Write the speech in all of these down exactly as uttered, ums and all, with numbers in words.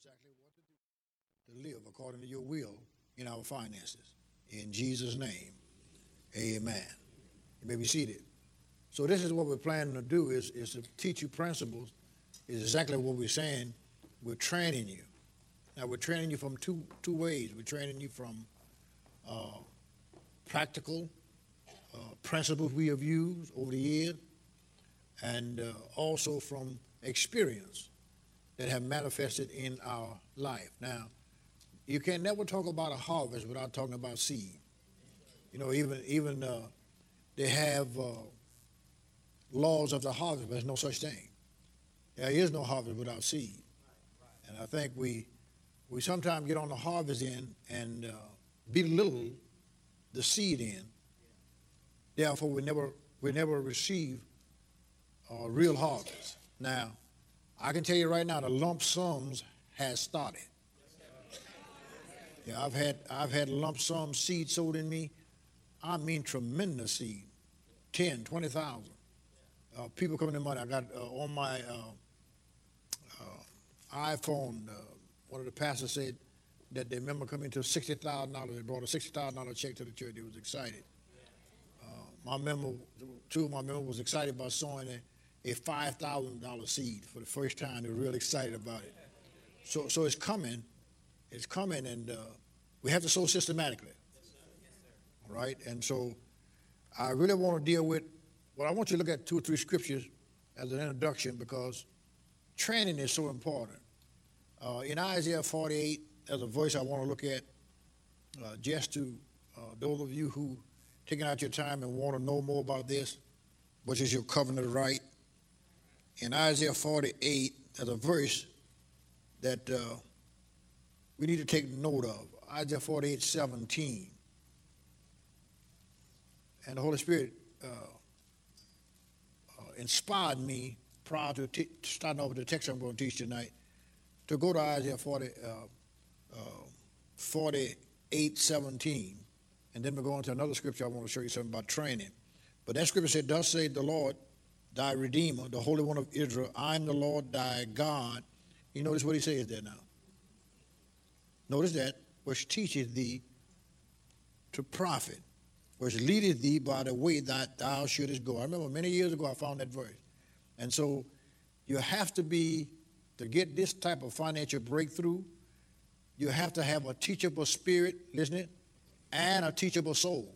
exactly what to do to live according to your will in our finances. In Jesus' name, amen. You may be seated. So this is what we're planning to do is, is to teach you principles. Is exactly what we're saying. We're training you. Now, we're training you from two, two ways. We're training you from uh, practical uh, principles we have used over the years, and uh, also from experience that have manifested in our life. Now, you can never talk about a harvest without talking about seed. You know, even even uh, they have uh, laws of the harvest, but there's no such thing. There is no harvest without seed. And I think we we sometimes get on the harvest end and uh, belittle the seed end. Therefore, we never we never receive a real harvest. Now, I can tell you right now, the lump sums has started. Yeah, I've had I've had lump sum seed sold in me. I mean tremendous seed, ten, twenty thousand. Uh, people coming in money. I got uh, on my uh, uh, iPhone. Uh, one of the pastors said that they remember coming to sixty thousand dollars. They brought a sixty thousand dollar check to the church. They was excited. Uh, my member, two of my members was excited about sowing a, a five thousand dollar seed for the first time. They were really excited about it. So, so it's coming. It's coming, and uh, we have to sow systematically. All right? And so I really want to deal with, well, I want you to look at two or three scriptures as an introduction because training is so important. Uh, in Isaiah forty-eight, there's a verse I want to look at uh, just to uh, those of you who taking out your time and want to know more about this, which is your covenant right. In Isaiah forty-eight, there's a verse that uh, we need to take note of. Isaiah forty-eight, seventeen. And the Holy Spirit uh, uh, inspired me prior to t- starting over the text I'm going to teach tonight to go to Isaiah forty, uh, uh, forty-eight, seventeen. And then we'll go on to another scripture I want to show you something about training. But that scripture said, thus saith the Lord, thy Redeemer, the Holy One of Israel, I am the Lord thy God. You notice what he says there now. Notice that, which teacheth thee to profit, which leadeth thee by the way that thou shouldest go. I remember many years ago I found that verse. And so you have to be, to get this type of financial breakthrough, you have to have a teachable spirit, listen, and a teachable soul.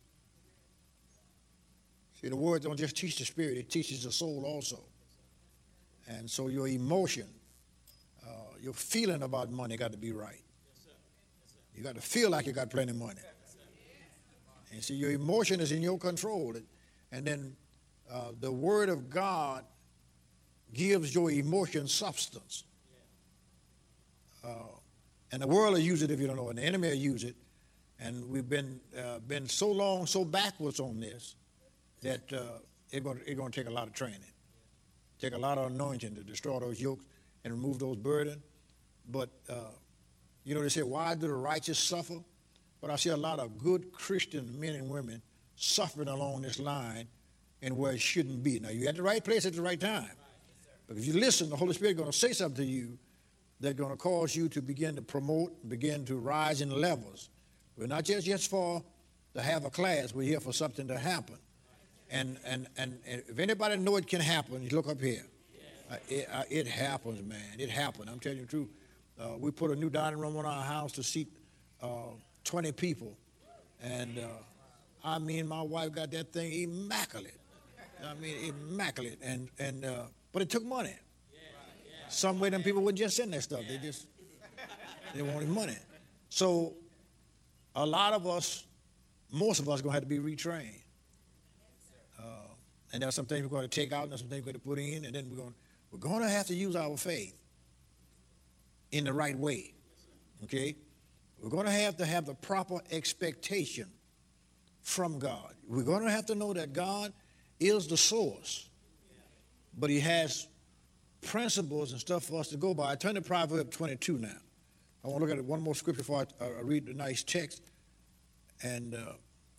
See, the word don't just teach the spirit, it teaches the soul also. And so your emotion, uh, your feeling about money got to be right. You got to feel like you got plenty of money. And see, your emotion is in your control. And then uh, the word of God gives your emotion substance. Uh, and the world will use it if you don't know, and the enemy will use it. And we've been uh, been so long, so backwards on this that uh, it's going it's going to take a lot of training, take a lot of anointing to destroy those yokes and remove those burdens. But uh, you know, they say, why do the righteous suffer? But I see a lot of good Christian men and women suffering along this line and where it shouldn't be. Now, you're at the right place at the right time. But if you listen, the Holy Spirit is going to say something to you that's going to cause you to begin to promote, begin to rise in levels. We're not just, just for to have a class. We're here for something to happen. And and, and, and if anybody know it can happen, you look up here. Uh, it, uh, it happens, man. It happened. I'm telling you the truth. Uh, we put a new dining room on our house to seat uh, twenty people. And uh, I mean, my wife got that thing immaculate. I mean, immaculate. And, and uh, but it took money. Some way them people wouldn't just send that stuff. They just, they wanted money. So a lot of us, most of us, are going to have to be retrained. Uh, and there's some things we're going to take out, and there's some things we're going to put in, and then we're going, we're going to have to use our faith in the right way, okay? We're going to have to have the proper expectation from God. We're going to have to know that God is the source, but he has principles and stuff for us to go by. I turn to Proverbs twenty-two now. I want to look at one more scripture before I, I read the nice text. And uh,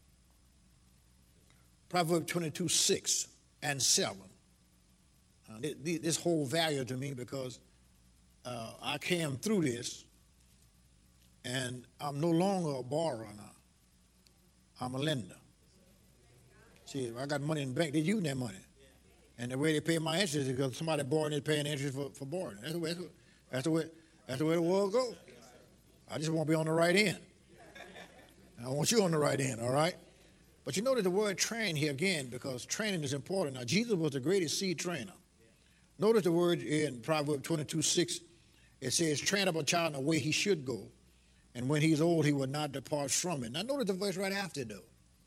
Proverbs twenty-two, six and seven. Uh, this, this whole value to me because uh, I came through this, and I'm no longer a borrower now. I'm a lender. See, if I got money in the bank, they're using that money. And the way they pay my interest is because somebody borrowing, they're paying interest for, for borrowing. That's the way, that's the way, that's the way the world goes. I just want to be on the right end. I want you on the right end, all right? But you notice the word train here again, because training is important. Now, Jesus was the greatest seed trainer. Notice the word in Proverbs twenty-two six. It says, train up a child in the way he should go, and when he's old, he will not depart from it. Now, notice the verse right after, though.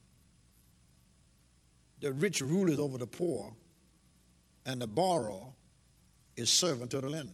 The rich ruleth over the poor, and the borrower is servant to the lender.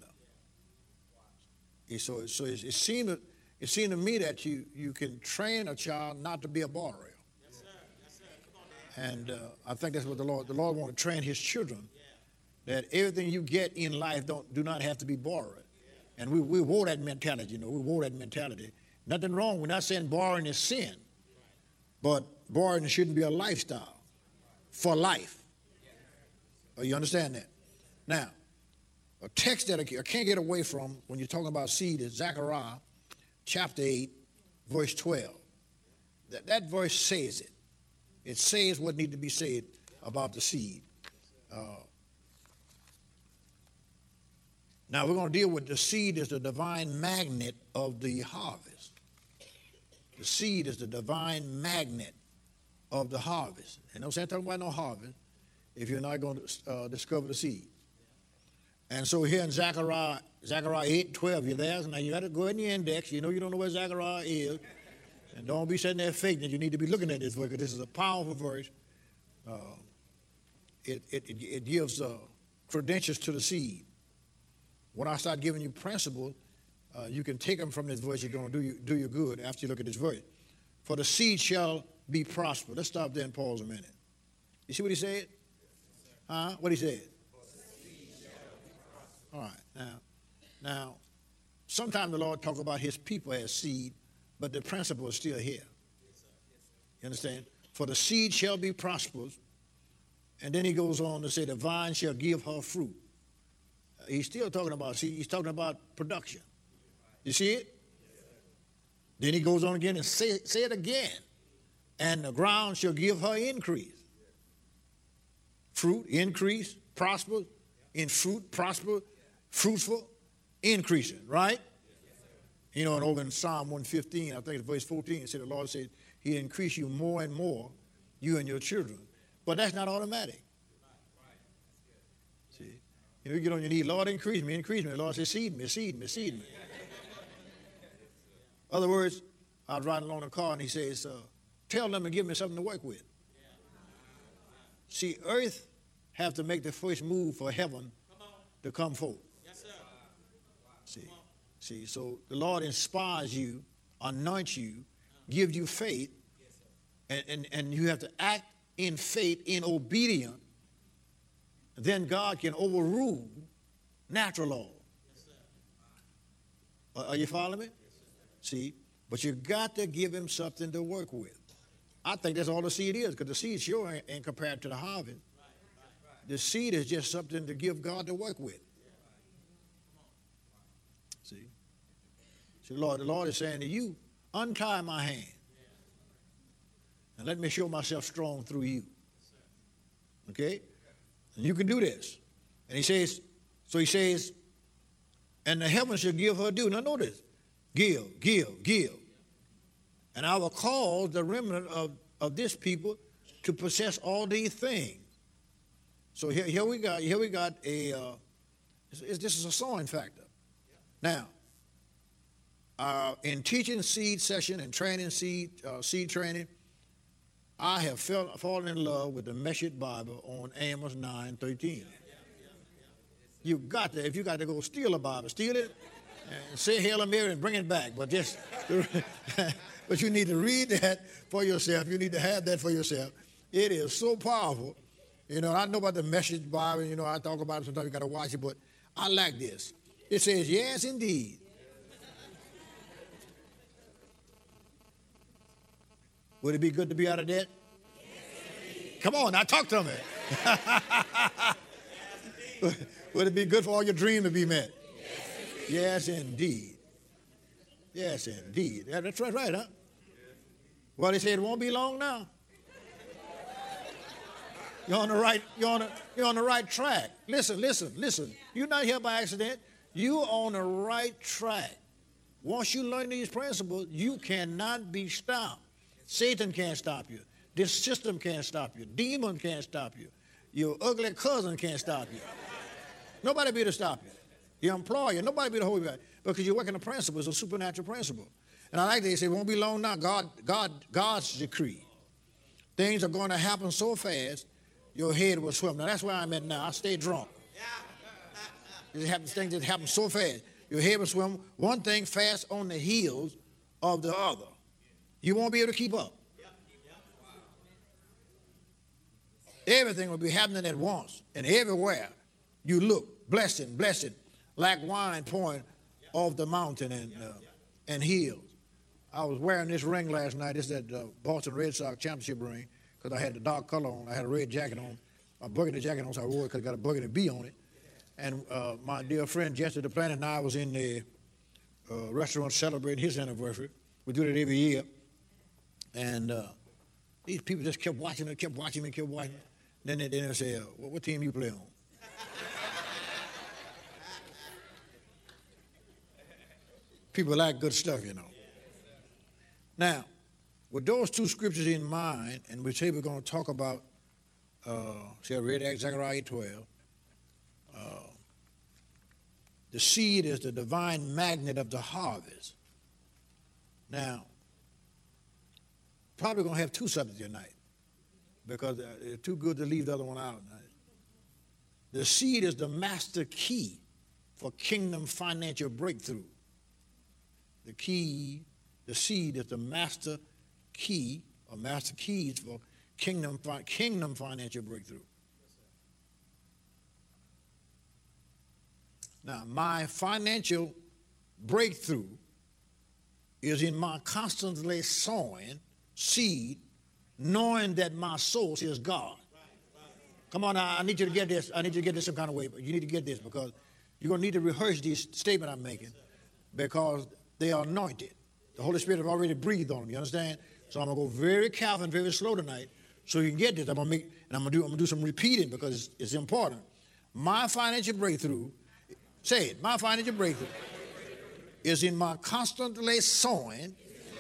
So, so it, it, seemed, it seemed to me that you, you can train a child not to be a borrower. Yes, sir. Yes, sir. Come on, and uh, I think that's what the Lord, the Lord wants to train his children, yeah. That everything you get in life don't, do not have to be borrowed. Yeah. And we, we wore that mentality, you know, we wore that mentality. Nothing wrong. We're not saying borrowing is sin, but borrowing shouldn't be a lifestyle for life. Oh, you understand that? Now, a text that I can't get away from when you're talking about seed is Zechariah chapter eight, verse twelve. That, that verse says it. It says what needs to be said about the seed. Uh, now, we're going to deal with the seed as the divine magnet of the harvest. The seed is the divine magnet of the harvest. And I'm saying talking about no harvest if you're not going to uh, discover the seed. And so here in Zechariah, Zechariah eight twelve, you're there. Now you got to go in your index. You know you don't know where Zechariah is. And don't be sitting there faking it. You need to be looking at this verse because this is a powerful verse. Uh, it, it, it, it gives uh, credentials to the seed. When I start giving you principles, uh, you can take them from this verse. You're going to do you, do you good after you look at this verse. For the seed shall be prospered. Let's stop there and pause a minute. You see what he said? Huh? What he said? All right. Now, now, sometimes the Lord talk about his people as seed, but the principle is still here. You understand? For the seed shall be prospered. And then he goes on to say the vine shall give her fruit. He's still talking about seed. He's talking about production. You see it? Then he goes on again and say, say it again. And the ground shall give her increase. Fruit, increase, prosper, in fruit, prosper, fruitful, increasing, right? You know, and over in Psalm one fifteen, I think it's verse fourteen, it said the Lord said, he'll increase you more and more, you and your children. But that's not automatic. See, you know, you get on your knee, Lord, increase me, increase me. The Lord says, seed me, seed me, seed me. In other words, I was riding along the car and he says, uh, tell them to give me something to work with. See, earth have to make the first move for heaven to come forth. Yes, sir. See, see, so the Lord inspires you, anoints you, gives you faith, and, and, and you have to act in faith, in obedience. Then God can overrule natural law. Yes, sir. Are you following me? Yes, see, but you got to give him something to work with. I think that's all the seed is, because the seed sure ain't, ain't compared to the harvest. Right, right, right. The seed is just something to give God to work with. See? See, Lord, the Lord is saying to you, untie my hand and let me show myself strong through you. Okay? And you can do this. And he says, so he says, and the heavens shall give her due. Now notice, give, give, give. And I will cause the remnant of, of this people to possess all these things. So here, here we got here we got a uh, it's, it's, this is a sowing factor. Now, uh, in teaching seed session and training seed uh, seed training, I have fell, fallen in love with the Message Bible on Amos nine thirteen. You got to if you got to go steal a Bible, steal it and say Hail Mary and bring it back. But just but you need to read that for yourself. You need to have that for yourself. It is so powerful. You know, I know about the Message Bible. You know, I talk about it sometimes. You got to watch it, but I like this. It says, "Yes, indeed." Would it be good to be out of debt? Yes, come on, now talk to me. Would it be good for all your dreams to be met? Yes, Yes, indeed. Yes, indeed. Yeah, that's right, right, huh? Well, they said it won't be long now. You're on the right, you're on the, you're on the right track. Listen, listen, listen. You're not here by accident. You're on the right track. Once you learn these principles, you cannot be stopped. Satan can't stop you. This system can't stop you. Demon can't stop you. Your ugly cousin can't stop you. Nobody be to stop you. Your employer, nobody be to hold you back. Because you're working the principles, a supernatural principle. And I like that they say it won't be long now. God, God, God's decree. Things are going to happen so fast, your head will swim. Now that's where I'm at now. I stay drunk. It happens, things that happen so fast. Your head will swim. One thing fast on the heels of the other. You won't be able to keep up. Everything will be happening at once and everywhere you look. Blessing, blessing, like wine pouring off the mountain and uh, and hills. I was wearing this ring last night. This is that uh, Boston Red Sox championship ring because I had the dark color on. I had a red jacket on, a burgundy jacket on, so I wore it because it got a burgundy B on it. And uh, my dear friend Jesse the Planet and I was in the uh, restaurant celebrating his anniversary. We do it every year. And uh, these people just kept watching me, kept watching me, kept watching me. Then they, then they say, uh, well, what team you play on? People like good stuff, you know. Now, with those two scriptures in mind, and we say we're going to talk about, uh, see, I read Zechariah twelve. Uh, the seed is the divine magnet of the harvest. Now, probably going to have two subjects tonight because it's too good to leave the other one out. The seed is the master key for kingdom financial breakthrough. The key, the seed is the master key or master keys for kingdom, kingdom financial breakthrough. Now, my financial breakthrough is in my constantly sowing seed, knowing that my source is God. Come on now, I need you to get this. I need you to get this some kind of way, but you need to get this because you're going to need to rehearse this statement I'm making because they are anointed. The Holy Spirit have already breathed on them, you understand? So I'm going to go very careful and very slow tonight so you can get this. I'm going to make, and I'm going to do, I'm going to do some repeating because it's, it's important. My financial breakthrough, say it, my financial breakthrough is in my constantly sowing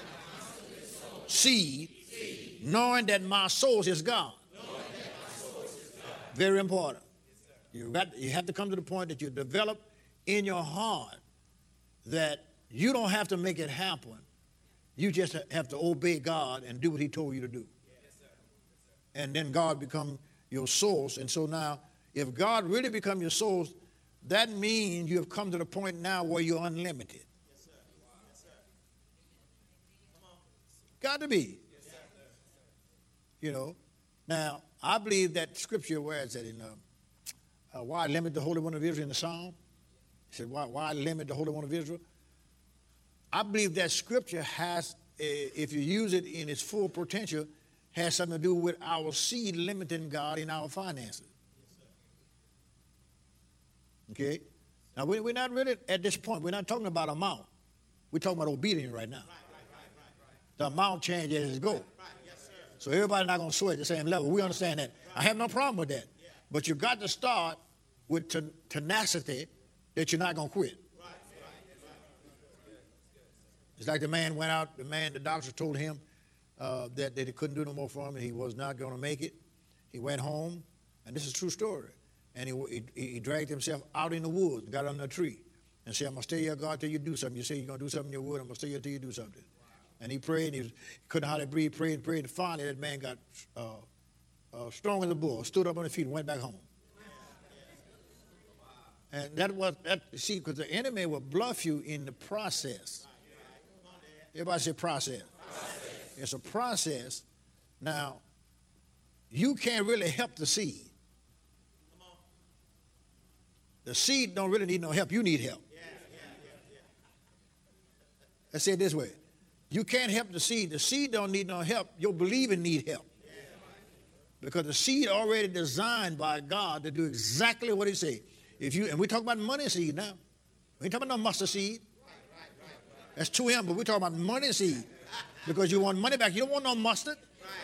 seed, knowing that my source is God. Very important. You got, you have to come to the point that you develop in your heart that you don't have to make it happen. You just have to obey God and do what he told you to do. And then God become your source. And so now, if God really become your source, that means you have come to the point now where you're unlimited. Got to be. You know. Now, I believe that scripture, where is that in, uh, uh, why limit the Holy One of Israel in the Psalm? He said, why, why limit the Holy One of Israel? I believe that scripture has, uh, if you use it in its full potential, has something to do with our seed limiting God in our finances. Okay? Now, we, we're not really at this point. We're not talking about amount. We're talking about obedience right now. The amount changes as it goes. So everybody's not going to sow at the same level. We understand that. I have no problem with that. But you've got to start with ten- tenacity that you're not going to quit. It's like the man went out, the man, the doctor told him uh, that, that he couldn't do no more for him and he was not going to make it. He went home, and this is a true story. And he, he, he dragged himself out in the woods, got under a tree, and said, I'm going to stay here, God, till you do something. You say you're going to do something in your wood, I'm going to stay here till you do something. And he prayed, and he, was, he couldn't hardly breathe, prayed and prayed, and finally that man got uh, uh, strong as a bull, stood up on his feet and went back home. And that was, that, see, because the enemy will bluff you in the process. Everybody say process. process. It's a process. Now, you can't really help the seed. The seed don't really need no help. You need help. Yeah, yeah, yeah, yeah. Let's say it this way. You can't help the seed. The seed don't need no help. Your believing need help. Yeah. Because the seed already designed by God to do exactly what he said. If you, and we talk about money seed now. We ain't talking about no mustard seed. That's two M, but we're talking about money seed. Because you want money back. You don't want no mustard.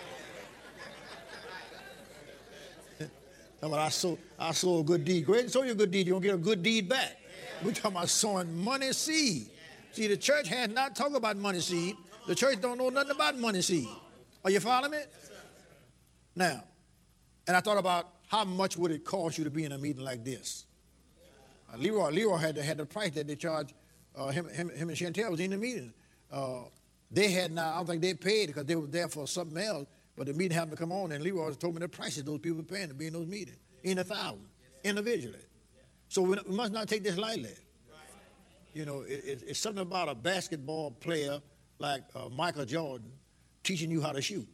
Talking about I sow, I sow a good deed. Go ahead and sow your good deed. You're going to get a good deed back. We're talking about sowing money seed. See, the church has not talked about money seed. The church don't know nothing about money seed. Are you following me? Now, and I thought about how much would it cost you to be in a meeting like this? Uh, Leroy, Leroy had the, had the price that they charged uh, him, him, him and Chantel was in the meeting. Uh, they had not, I don't think they paid because they were there for something else, but the meeting happened to come on, and Leroy told me the prices those people were paying to be in those meetings, in a thousand, individually. So we, we must not take this lightly. You know, it, it, it's something about a basketball player like uh, Michael Jordan teaching you how to shoot.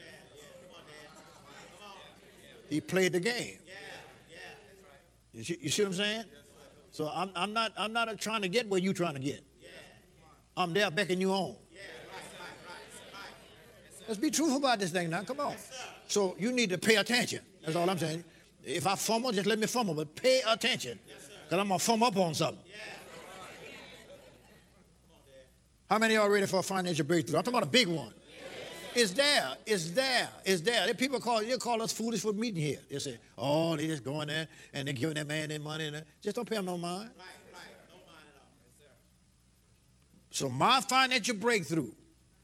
He played the game. You see, you see what I'm saying? So I'm, I'm not I'm not trying to get where you're trying to get. I'm there beckoning you on. Let's be truthful about this thing now. Come on. So you need to pay attention. That's all I'm saying. If I fumble, just let me fumble, but pay attention. Because I'm going to fumble up on something. How many are ready for a financial breakthrough? I'm talking about a big one. It's there. It's there. It's there. The people call, they call us foolish for meeting here. They say, oh, they just going there and they're giving that man their money. And just don't pay them no mind. Right, right. No mind at all. Yes, sir. So my financial breakthrough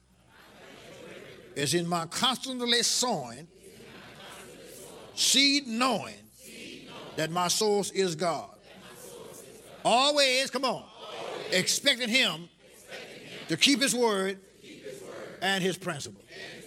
is in my constantly sowing, seed knowing that my source is God. Always, come on, expecting him to keep his word and his principle.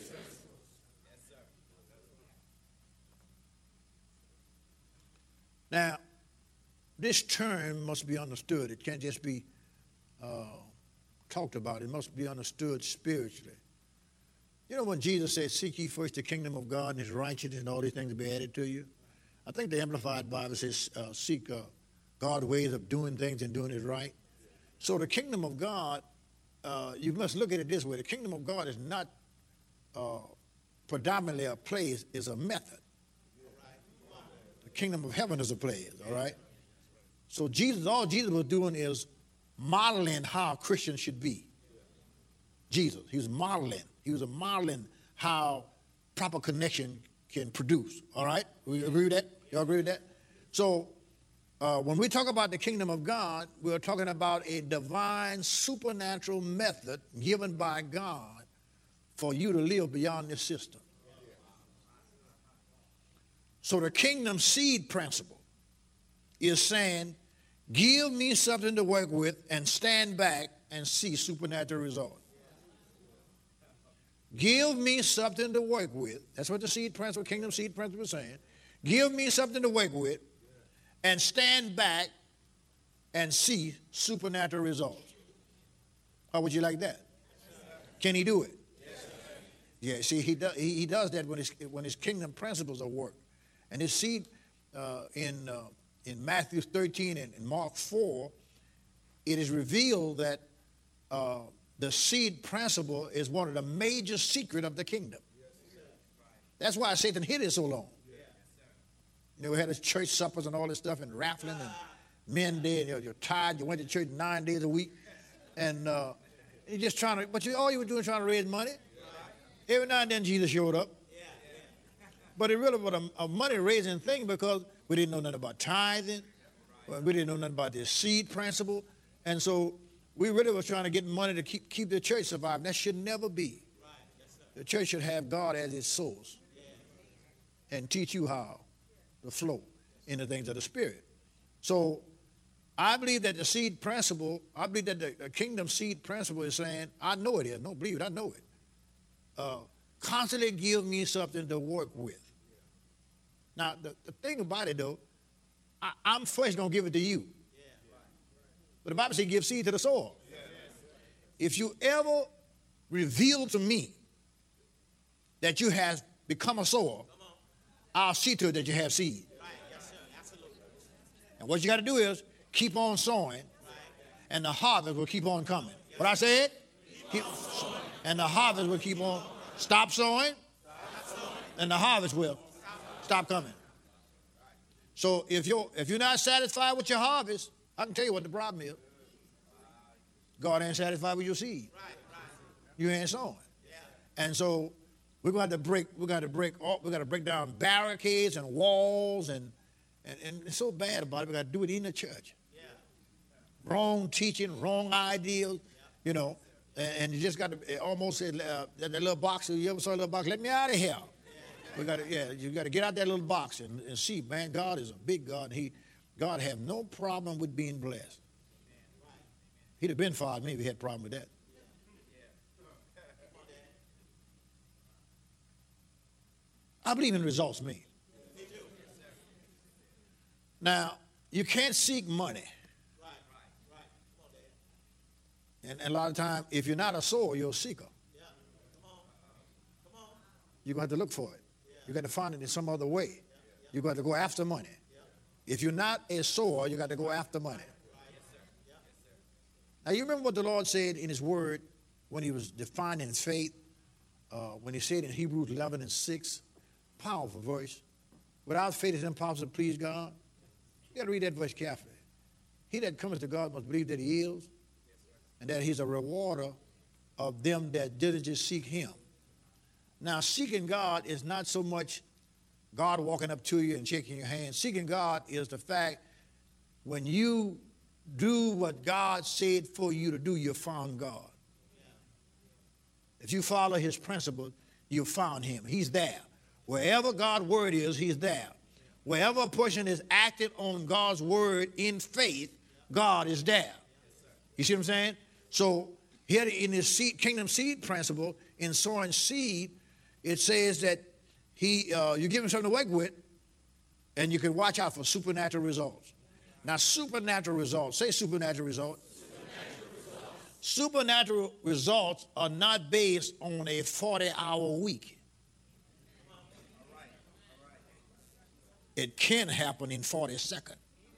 Now, this term must be understood. It can't just be uh, talked about. It must be understood spiritually. You know when Jesus said, seek ye first the kingdom of God and his righteousness and all these things will be added to you? I think the Amplified Bible says, uh, seek uh, God's ways of doing things and doing it right. So the kingdom of God, uh, you must look at it this way. The kingdom of God is not uh, predominantly a place, it's a method. The kingdom of heaven is a place, all right? So Jesus, all Jesus was doing is modeling how Christians should be. Jesus, he was modeling. He was a modeling how proper connection can produce, all right? We agree with that? Y'all agree with that? So uh, when we talk about the kingdom of God, we're talking about a divine supernatural method given by God for you to live beyond this system. So the kingdom seed principle is saying, give me something to work with and stand back and see supernatural results. Give me something to work with. That's what the seed principle, kingdom seed principle is saying. Give me something to work with and stand back and see supernatural results. How would you like that? Can he do it? Yeah, see, he, do, he, he does that when his, when his kingdom principles are worked. And his seed uh, in, uh, in Matthew thirteen and in Mark four, it is revealed that uh, the seed principle is one of the major secrets of the kingdom. That's why Satan hid it so long. You know, we had his church suppers and all this stuff and raffling and men did. You know, you're tired. You went to church nine days a week. And uh, you're just trying to, but you, all you were doing trying to raise money. Every now and then Jesus showed up. But it really was a, a money-raising thing because we didn't know nothing about tithing. We didn't know nothing about this seed principle. And so we really was trying to get money to keep, keep the church surviving. That should never be. The church should have God as its source and teach you how to flow in the things of the Spirit. So I believe that the seed principle, I believe that the, the kingdom seed principle is saying, I know it is. Don't believe it. I know it. Uh, constantly give me something to work with. Now, the, the thing about it, though, I, I'm first going to give it to you. But the Bible says give seed to the soil. If you ever reveal to me that you have become a sower, I'll see to it that you have seed. And what you got to do is keep on sowing, and the harvest will keep on coming. What I said? Keep, and the harvest will keep on. Stop sowing, and the harvest will stop coming. So if you're if you're not satisfied with your harvest, I can tell you what the problem is. God ain't satisfied with your seed. Right, right. You ain't sowing. Yeah. And so we're going to have to break, we're going to break, all, we got to break down barricades and walls, and, and, and it's so bad about it. We got to do it in the church. Yeah. Wrong teaching, wrong ideas, you know, and, and you just got to almost say, uh, that, that little box, you ever saw a little box, let me out of here. We got to, yeah, you got to get out that little box and, and see, man, God is a big God, and he, God have no problem with being blessed. He'd have been fired me if he had a problem with that. I believe in results, me. Now, you can't seek money. And, and a lot of times, if you're not a sower, you're a seeker. You're going to have to look for it. You got to find it in some other way. You got to go after money. If you're not a sower, you got to go after money. Now, you remember what the Lord said in his word when he was defining faith, uh, when he said in Hebrews eleven and six, powerful verse, without faith it's impossible to please God. You got to read that verse carefully. He that cometh to God must believe that he is, and that he's a rewarder of them that diligently seek him. Now, seeking God is not so much God walking up to you and shaking your hand. Seeking God is the fact when you do what God said for you to do, you found God. If you follow his principles, you found him. He's there. Wherever God's word is, he's there. Wherever a person is acting on God's word in faith, God is there. You see what I'm saying? So here in this seed, kingdom seed principle, in sowing seed, it says that he, uh, you give him something to work with, and you can watch out for supernatural results. Now, supernatural results, say supernatural results. Supernatural results, supernatural results are not based on a forty-hour week. It can happen in forty seconds.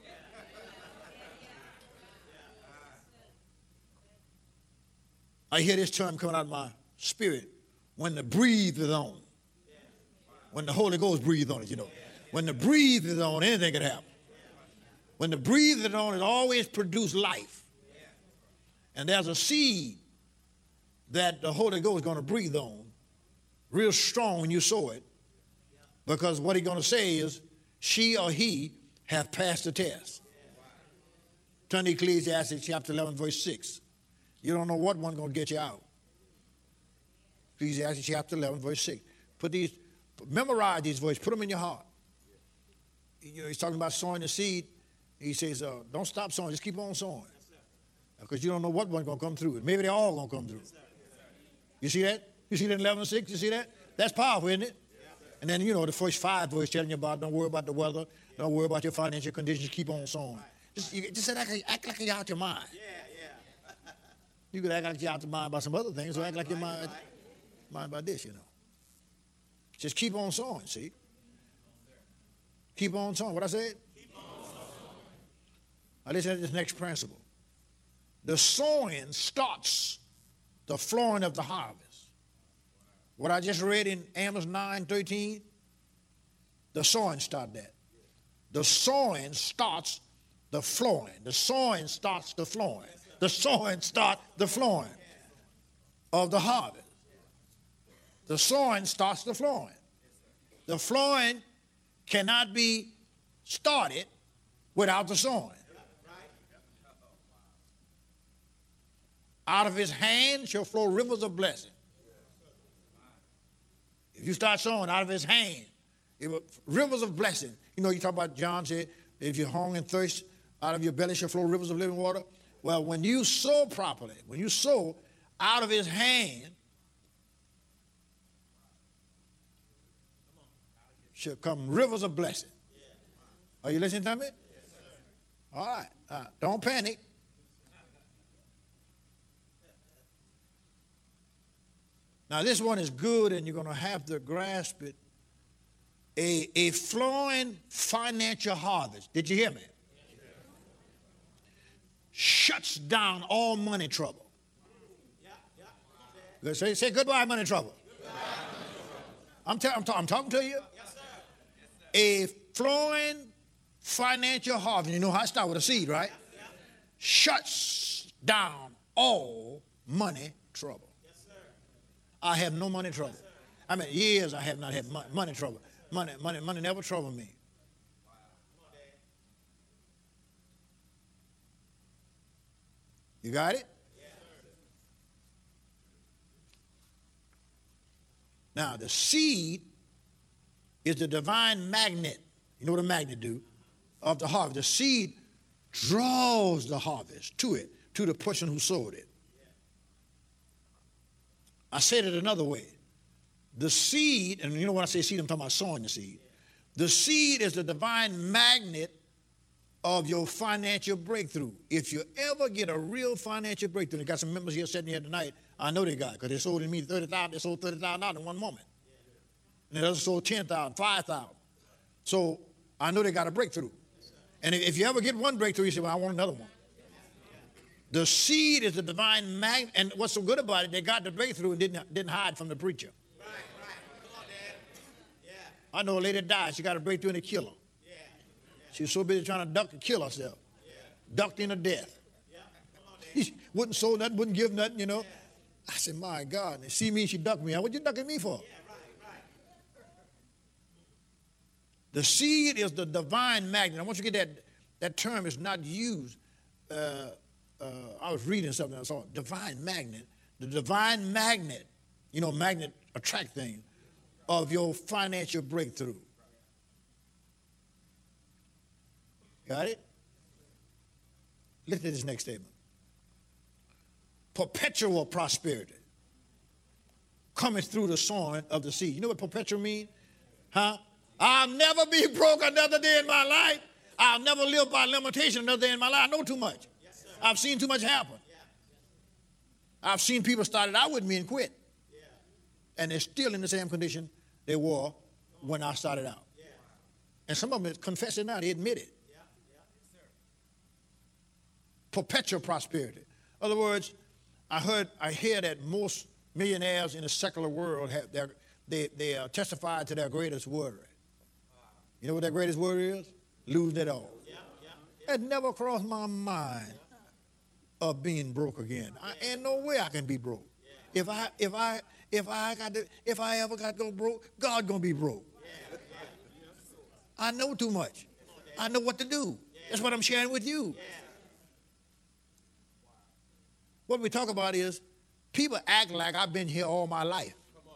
I hear this term coming out of my spirit, when the breathe is on. When the Holy Ghost breathes on it, you know. When the breathe is on, anything can happen. When the breathe is on, it always produces life. And there's a seed that the Holy Ghost is going to breathe on real strong when you sow it, because what he's going to say is, she or he have passed the test. Turn to Ecclesiastes chapter eleven, verse six. You don't know what one's going to get you out. Ecclesiastes chapter eleven, verse six. Put these, memorize these verses, put them in your heart. You know, he's talking about sowing the seed. He says, uh, don't stop sowing, just keep on sowing. Because you don't know what one's going to come through. Maybe they're all going to come through. You see that? You see that in eleven six? You see that? That's powerful, isn't it? And then, you know, the first five verses telling you about don't worry about the weather, don't worry about your financial conditions, keep on sowing. Just, you, just act, like, act like you're out your mind. Yeah, yeah. You could act like you're out your mind about some other things, so act like you're mind, mind about this, you know. Just keep on sowing, see? Keep on sowing. What I said? Keep on sowing. Now listen to this next principle. The sowing starts the flowing of the harvest. What I just read in Amos nine thirteen, the sowing started that. The sowing starts the flowing. The sowing starts the flowing. The sowing starts the flowing of the harvest. The sowing starts the flowing. The flowing cannot be started without the sowing. Out of his hand shall flow rivers of blessing. If you start sowing out of his hand, it will, rivers of blessing. You know, you talk about John said, if you're hungry and thirst, out of your belly shall flow rivers of living water. Well, when you sow properly, when you sow out of his hand, shall come rivers of blessing. Are you listening to me? All right. All right. Don't panic. Now, this one is good, and you're going to have to grasp it. A, a flowing financial harvest. Did you hear me? Shuts down all money trouble. Let's say, say goodbye, money trouble. Goodbye, money trouble. I'm, ta- I'm, ta- I'm talking to you. Yes, sir. A flowing financial harvest. You know how I start with a seed, right? Yes, shuts down all money trouble. Yes, sir. I have no money trouble. Yes, I mean, years I have not had money, money trouble. Money, money, money never troubled me. You got it? Yes, now, the seed is the divine magnet. You know what a magnet do? Of the harvest. The seed draws the harvest to it, to the person who sowed it. I said it another way. The seed, and you know when I say seed, I'm talking about sowing the seed. The seed is the divine magnet of your financial breakthrough. If you ever get a real financial breakthrough, they got some members here sitting here tonight, I know they got it, because they sold in me thirty thousand dollars, they sold thirty thousand dollars in one moment. And they others sold ten thousand dollars, five thousand dollars. So I know they got a breakthrough. And if you ever get one breakthrough, you say, well, I want another one. The seed is the divine magnet, and what's so good about it, they got the breakthrough and didn't, didn't hide from the preacher. right, right. Come on, Dad. Yeah, I know a lady died, she got a breakthrough and they killed her. yeah, She was so busy trying to duck and kill herself. yeah, Ducked into death. yeah. Come on, Dad. She wouldn't sow nothing, wouldn't give nothing, you know. I said, my God, and they see me, she ducked me. What you ducking me for? Yeah, right, right. The seed is the divine magnet. I want you to get that, that term is not used. Uh, uh, I was reading something, I saw divine magnet. The divine magnet, you know, magnet attract thing of your financial breakthrough. Got it? Listen to this next statement. Perpetual prosperity cometh through the sowing of the seed. You know what perpetual means? Huh? I'll never be broke another day in my life. I'll never live by limitation another day in my life. I know too much. Yes, sir. I've seen too much happen. Yeah. I've seen people started out with me and quit. Yeah. And they're still in the same condition they were when I started out. Yeah. And some of them confess it now. They admit it. Yeah. Yeah. Yes, sir. Perpetual prosperity. In other words, I heard, I hear that most millionaires in the secular world have their, they, they uh, testify to their greatest worry. You know what their greatest worry is? Losing it all. Yeah. Yeah. It never crossed my mind of being broke again. I ain't no way I can be broke. If I if I if I got to, if I ever got to go broke, God gonna be broke. I know too much. I know what to do. That's what I'm sharing with you. What we talk about is people act like I've been here all my life.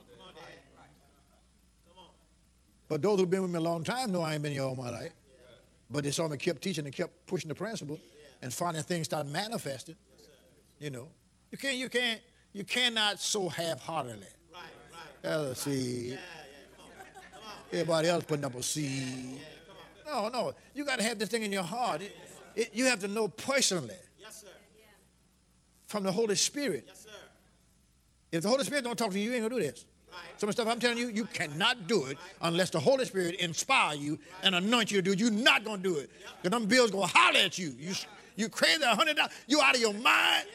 But those who've been with me a long time know I ain't been here all my life. But they saw me kept teaching and kept pushing the principle, and finally things started manifesting. You know, you can't, you can't, you cannot sow half-heartedly. Right, right. As a seed. Yeah, yeah. Come on. Come on. Everybody else putting up a seed. No, no. You got to have this thing in your heart. It, it, you have to know personally Yes, sir. from the Holy Spirit. Yes, sir. If the Holy Spirit don't talk to you, you ain't gonna do this. Right. Some of the stuff I'm telling you, you cannot do it unless the Holy Spirit inspire you and anoint you to do it. You're not going to do it. Because them bills going to holler at you. You, you crazy a hundred dollars. You out of your mind.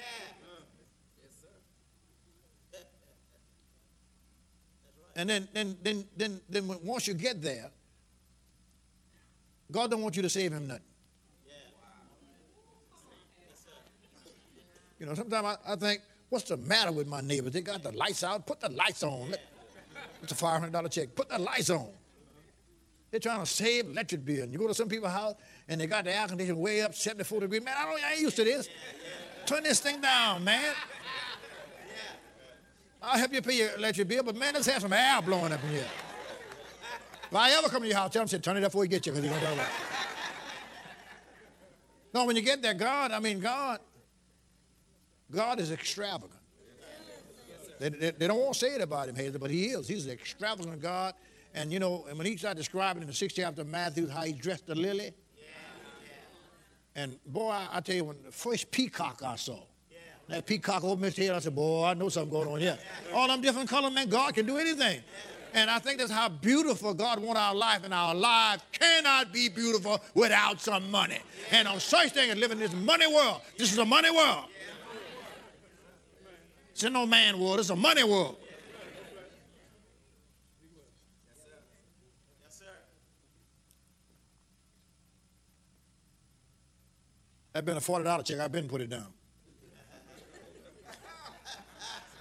And then, then, then, then, then when, once you get there, God don't want you to save him nothing. You know, sometimes I, I think, what's the matter with my neighbors? They got the lights out. Put the lights on. Let, it's a five hundred dollar check. Put the lights on. They're trying to save electric bill. And you go to some people's house, and they got the air conditioner way up, seventy-four degrees. Man, I, don't, I ain't used to this. Turn this thing down, man. I'll help you pay your electric bill, but man, let's have some air blowing up in here. If I ever come to your house, tell them, say, turn it up before you get you, because you're going to talk about it. No, when you get there, God, I mean, God, God is extravagant. They, they, they don't want to say it about him, Hazel, but he is. He's an extravagant God. And, you know, and when he started describing in the sixth chapter of Matthew how he dressed the lily, yeah, yeah. And, boy, I, I tell you, when the first peacock I saw, yeah. That peacock opened his tail, I said, boy, I know something going on here. Yeah. All them different colors, man, God can do anything. Yeah. And I think that's how beautiful God wants our life, and our lives cannot be beautiful without some money. Yeah. And no such thing as living in this money world. This is a money world. It's no man world, it's a money world. Yes, sir. That's been a forty dollar check, I've been put it down.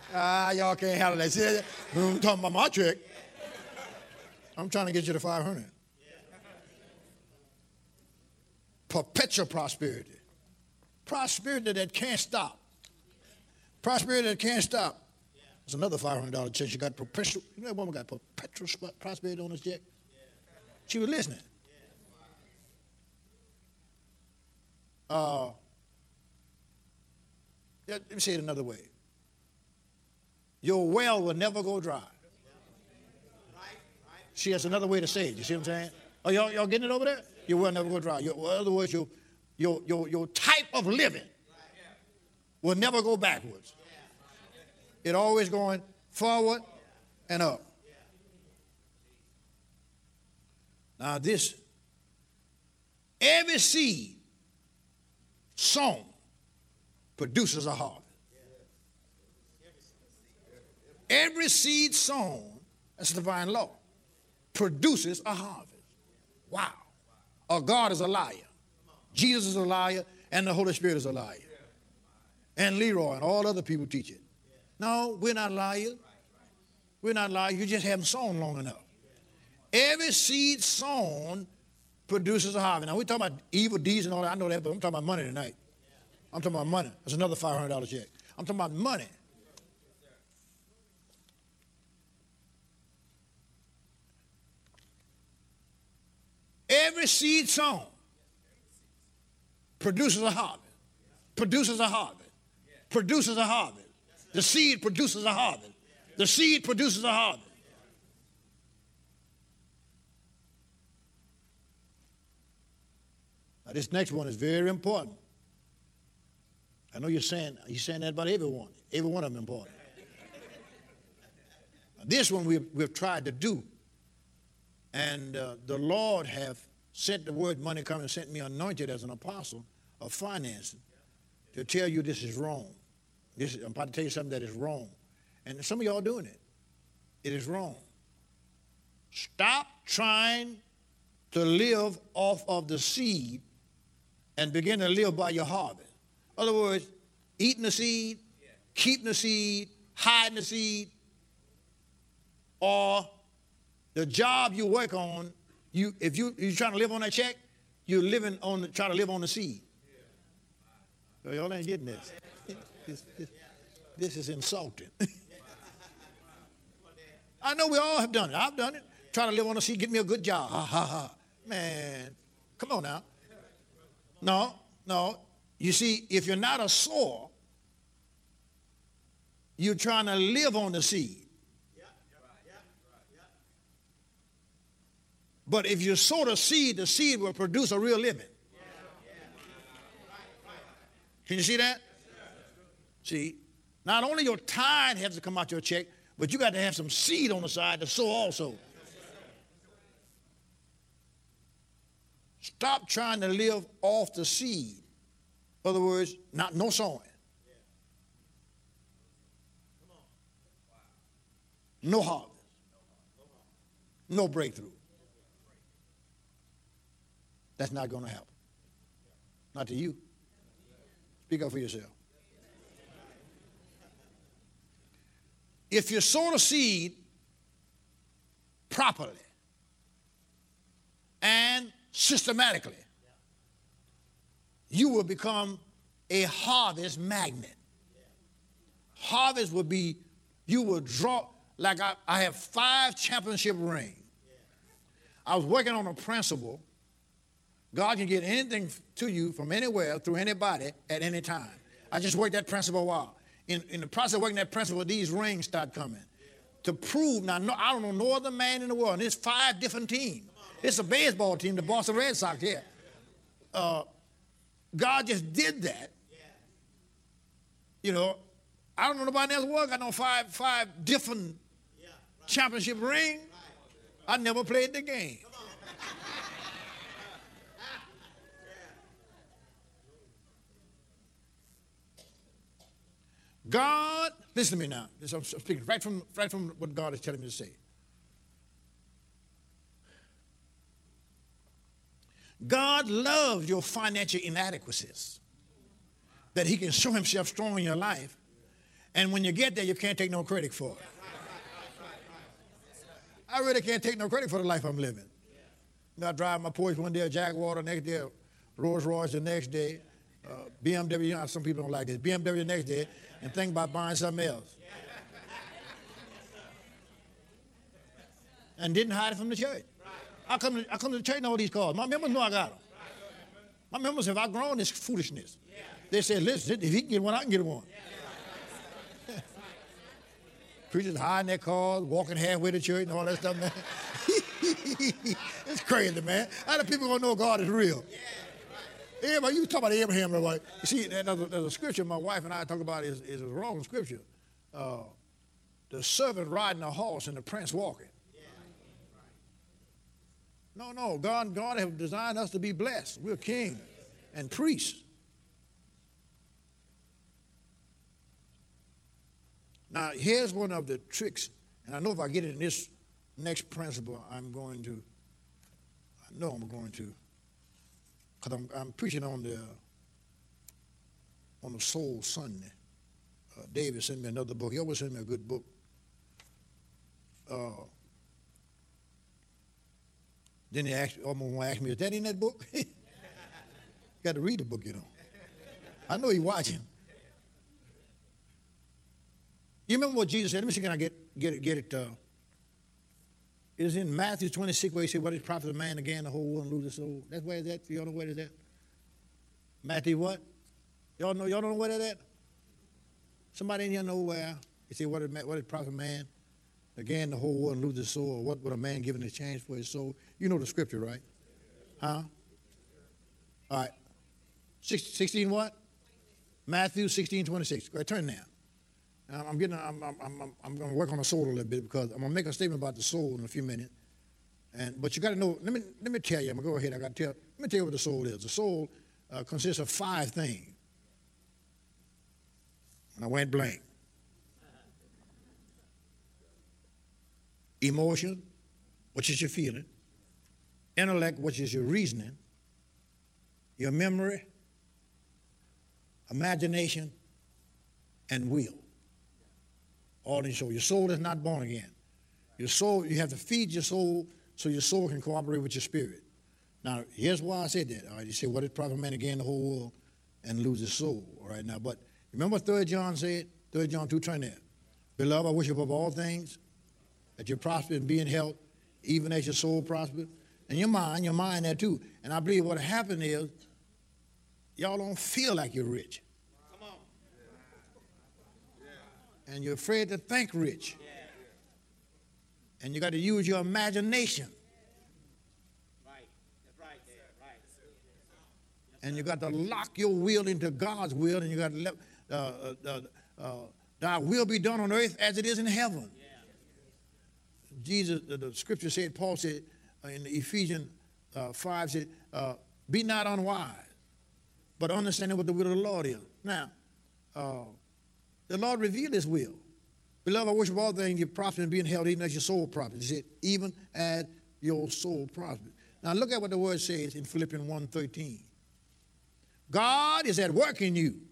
Ah, y'all can't handle that. See, I'm talking about my check. I'm trying to get you to five hundred. Perpetual prosperity. Prosperity that can't stop. Prosperity that can't stop. There's another five hundred dollars check. She got perpetual. You know that woman got perpetual prosperity on this check? She was listening. Uh, let me say it another way. Your well will never go dry. See, that's another way to say it. You see what I'm saying? Oh, y'all, y'all getting it over there? Your well never go dry. Your, in other words, your, your, your, your type of living will never go backwards. It always going forward and up. Now this, every seed sown produces a harvest. Every seed sown, that's divine law, produces a harvest. Wow. Or God is a liar. Jesus is a liar, and the Holy Spirit is a liar. And Leroy and all other people teach it. No, we're not liars. We're not liars. You just haven't sown long enough. Every seed sown produces a harvest. Now, we're talking about evil deeds and all that. I know that, but I'm talking about money tonight. I'm talking about money. That's another five hundred dollars check. I'm talking about money. Every seed sown produces a harvest. Produces a harvest. Produces a harvest. The seed produces a harvest. The seed produces a harvest. Now, this next one is very important. I know you're saying you're saying that about everyone. Every one of them important. Now, this one we've, we've tried to do. And uh, the Lord have sent the word money come and sent me anointed as an apostle of financing to tell you this is wrong. This, I'm about to tell you something that is wrong. And some of y'all doing it. It is wrong. Stop trying to live off of the seed and begin to live by your harvest. In other words, eating the seed, keeping the seed, hiding the seed, or the job you work on, you if you you're trying to live on that check, you're living on the, trying to live on the seed. So y'all ain't getting this. This, this, this is insulting. I know we all have done it. I've done it. Trying to live on the seed, get me a good job. Ha ha ha. Man, come on now. No, no. You see, if you're not a sower, you're trying to live on the seed. But if you sow the seed, the seed will produce a real living. Can you see that? See, not only your tithe has to come out your check, but you got to have some seed on the side to sow also. Stop trying to live off the seed. In other words, not no sowing. No harvest. No breakthrough. That's not going to happen. Not to you. Speak up for yourself. If you sow the seed properly and systematically, you will become a harvest magnet. Harvest will be, you will draw, like I, I have five championship rings. I was working on a principle. God can get anything to you from anywhere, through anybody, at any time. I just worked that principle a while. In, in the process of working that principle, these rings start coming. To prove, now no, I don't know no other man in the world, and there's five different teams. It's a baseball team, the Boston Red Sox here. Uh, God just did that. You know, I don't know nobody else in the world got no five, five different championship rings. I never played the game. God, listen to me now. I'm speaking right from, right from what God is telling me to say. God loves your financial inadequacies, that he can show himself strong in your life And when you get there, you can't take no credit for it. I really can't take no credit for the life I'm living. You know, I drive my Porsche one day, a Jaguar the next day, a Rolls Royce the next day, uh, B M W, you know, some people don't like this, B M W the next day, and think about buying something else. And didn't hide it from the church. I come to, I come to the church and all these cars. My members know I got them. My members have outgrown this foolishness. They say, listen, if he can get one, I can get one. Preachers hiding their cars, walking halfway to church and all that stuff, man. It's crazy, man. How do people gonna know God is real? Everybody, you talk about Abraham, right? You see, there's a, there's a scripture my wife and I talk about is, is a wrong scripture. Uh, the servant riding a horse and the prince walking. No, no, God, God has designed us to be blessed. We're king and priests. Now, here's one of the tricks, and I know if I get it in this next principle, I'm going to, I know I'm going to, because I'm, I'm preaching on the, on the Soul Sunday. Uh, David sent me another book. He always sent me a good book. Uh, then he asked, almost want to ask me, is that in that book? Got to read the book, you know. I know he's watching. You remember what Jesus said? Let me see, can I get, get it? Get it uh, it is in Matthew twenty-six where he said, what is profit of man to gain the whole world and lose his soul? That's where is that? Y'all know where is that? Matthew what? Y'all know, y'all don't know where that at? Somebody in here know where? He said, what is, what is profit of man to gain the whole world and lose his soul? Or what would a man give in exchange for his soul? You know the scripture, right? Huh? All right. sixteen what? Matthew sixteen twenty-six. Go ahead, turn now. I'm getting. I'm. I'm. I'm, I'm going to work on the soul a little bit because I'm going to make a statement about the soul in a few minutes. And but you got to know. Let me. Let me tell you. I'm going to go ahead. I got to tell. Let me tell you what the soul is. The soul uh, consists of five things. And I went blank. Emotion, which is your feeling. Intellect, which is your reasoning. Your memory, imagination, and will. All in soul. Your soul is not born again. Your soul, you have to feed your soul so your soul can cooperate with your spirit. Now, here's why I said that. All right, you say, what is profit man to gain the whole world and lose his soul? All right, now, but remember what Third John said? Third John two, turn there. Beloved, I wish above all things that you prosper and be in health, even as your soul prospers. And your mind, your mind there too. And I believe what happened is, y'all don't feel like you're rich. And you're afraid to think rich. And you got to use your imagination. Right. That's right there. Right. And you got to lock your will into God's will, and you got to let uh, uh, uh, thy will be done on earth as it is in heaven. Yeah. Jesus, the, the scripture said, Paul said uh, in Ephesians uh, five, said, uh, be not unwise, but understanding what the will of the Lord is. Now, uh, the Lord revealed his will. Beloved, I wish of all things you prosper and be in health, even as your soul prospers. He said, even as your soul prospers. Now look at what the word says in Philippians one thirteen. God is at work in you.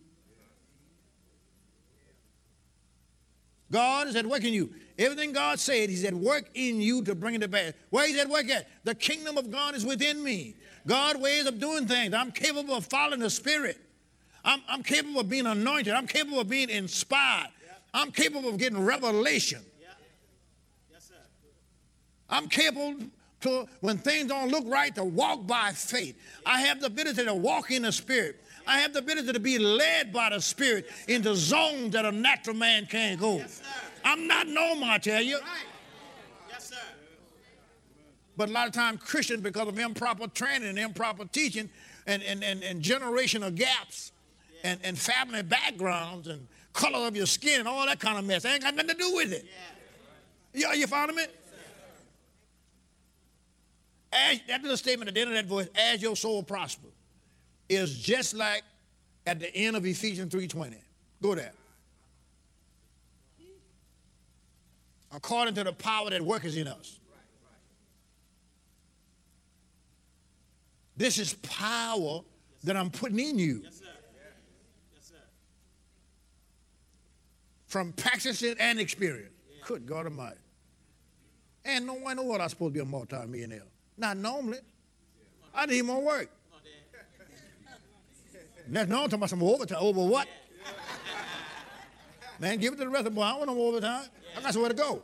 God is at work in you. Everything God said, he's at work in you to bring it to pass. Where he's at work at? The kingdom of God is within me. God's ways of doing things. I'm capable of following the Spirit. I'm, I'm capable of being anointed. I'm capable of being inspired. Yeah. I'm capable of getting revelation. Yeah. Yes, sir. I'm capable to, when things don't look right, to walk by faith. I have the ability to walk in the Spirit. I have the ability to be led by the Spirit into zones that a natural man can't go. Yes, sir. I'm not normal, I tell you. Right. Yes, sir. But a lot of times Christians, because of improper training and improper teaching and, and, and, and generational gaps, And, and family backgrounds and color of your skin and all that kind of mess. It ain't got nothing to do with it. Yeah. You, you following me? As, that little statement at the end of that voice, as your soul prospers, is just like at the end of Ephesians three twenty. Go there. According to the power that worketh in us. This is power that I'm putting in you. Yes, sir. Yes, sir. from practicing and experience. Yeah. Good God Almighty. And no one in the world I'm supposed to be a multi-millionaire. Not normally. I need more work. That's no, I'm talking about some overtime. Over what? Man, give it to the rest of them. I don't want no overtime. I got somewhere to go.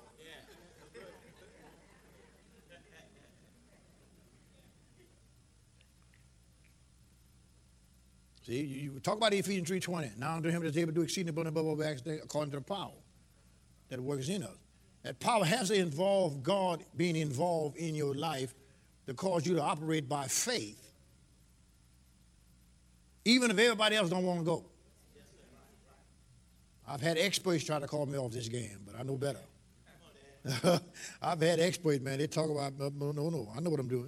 See, you, you talk about Ephesians three twenty. Now unto him that is able to do exceeding abundantly above all we ask, according to the power that works in us. That power has to involve God being involved in your life to cause you to operate by faith, even if everybody else don't want to go. I've had experts try to call me off this game, but I know better. I've had experts, man, they talk about, no, no, no, I know what I'm doing.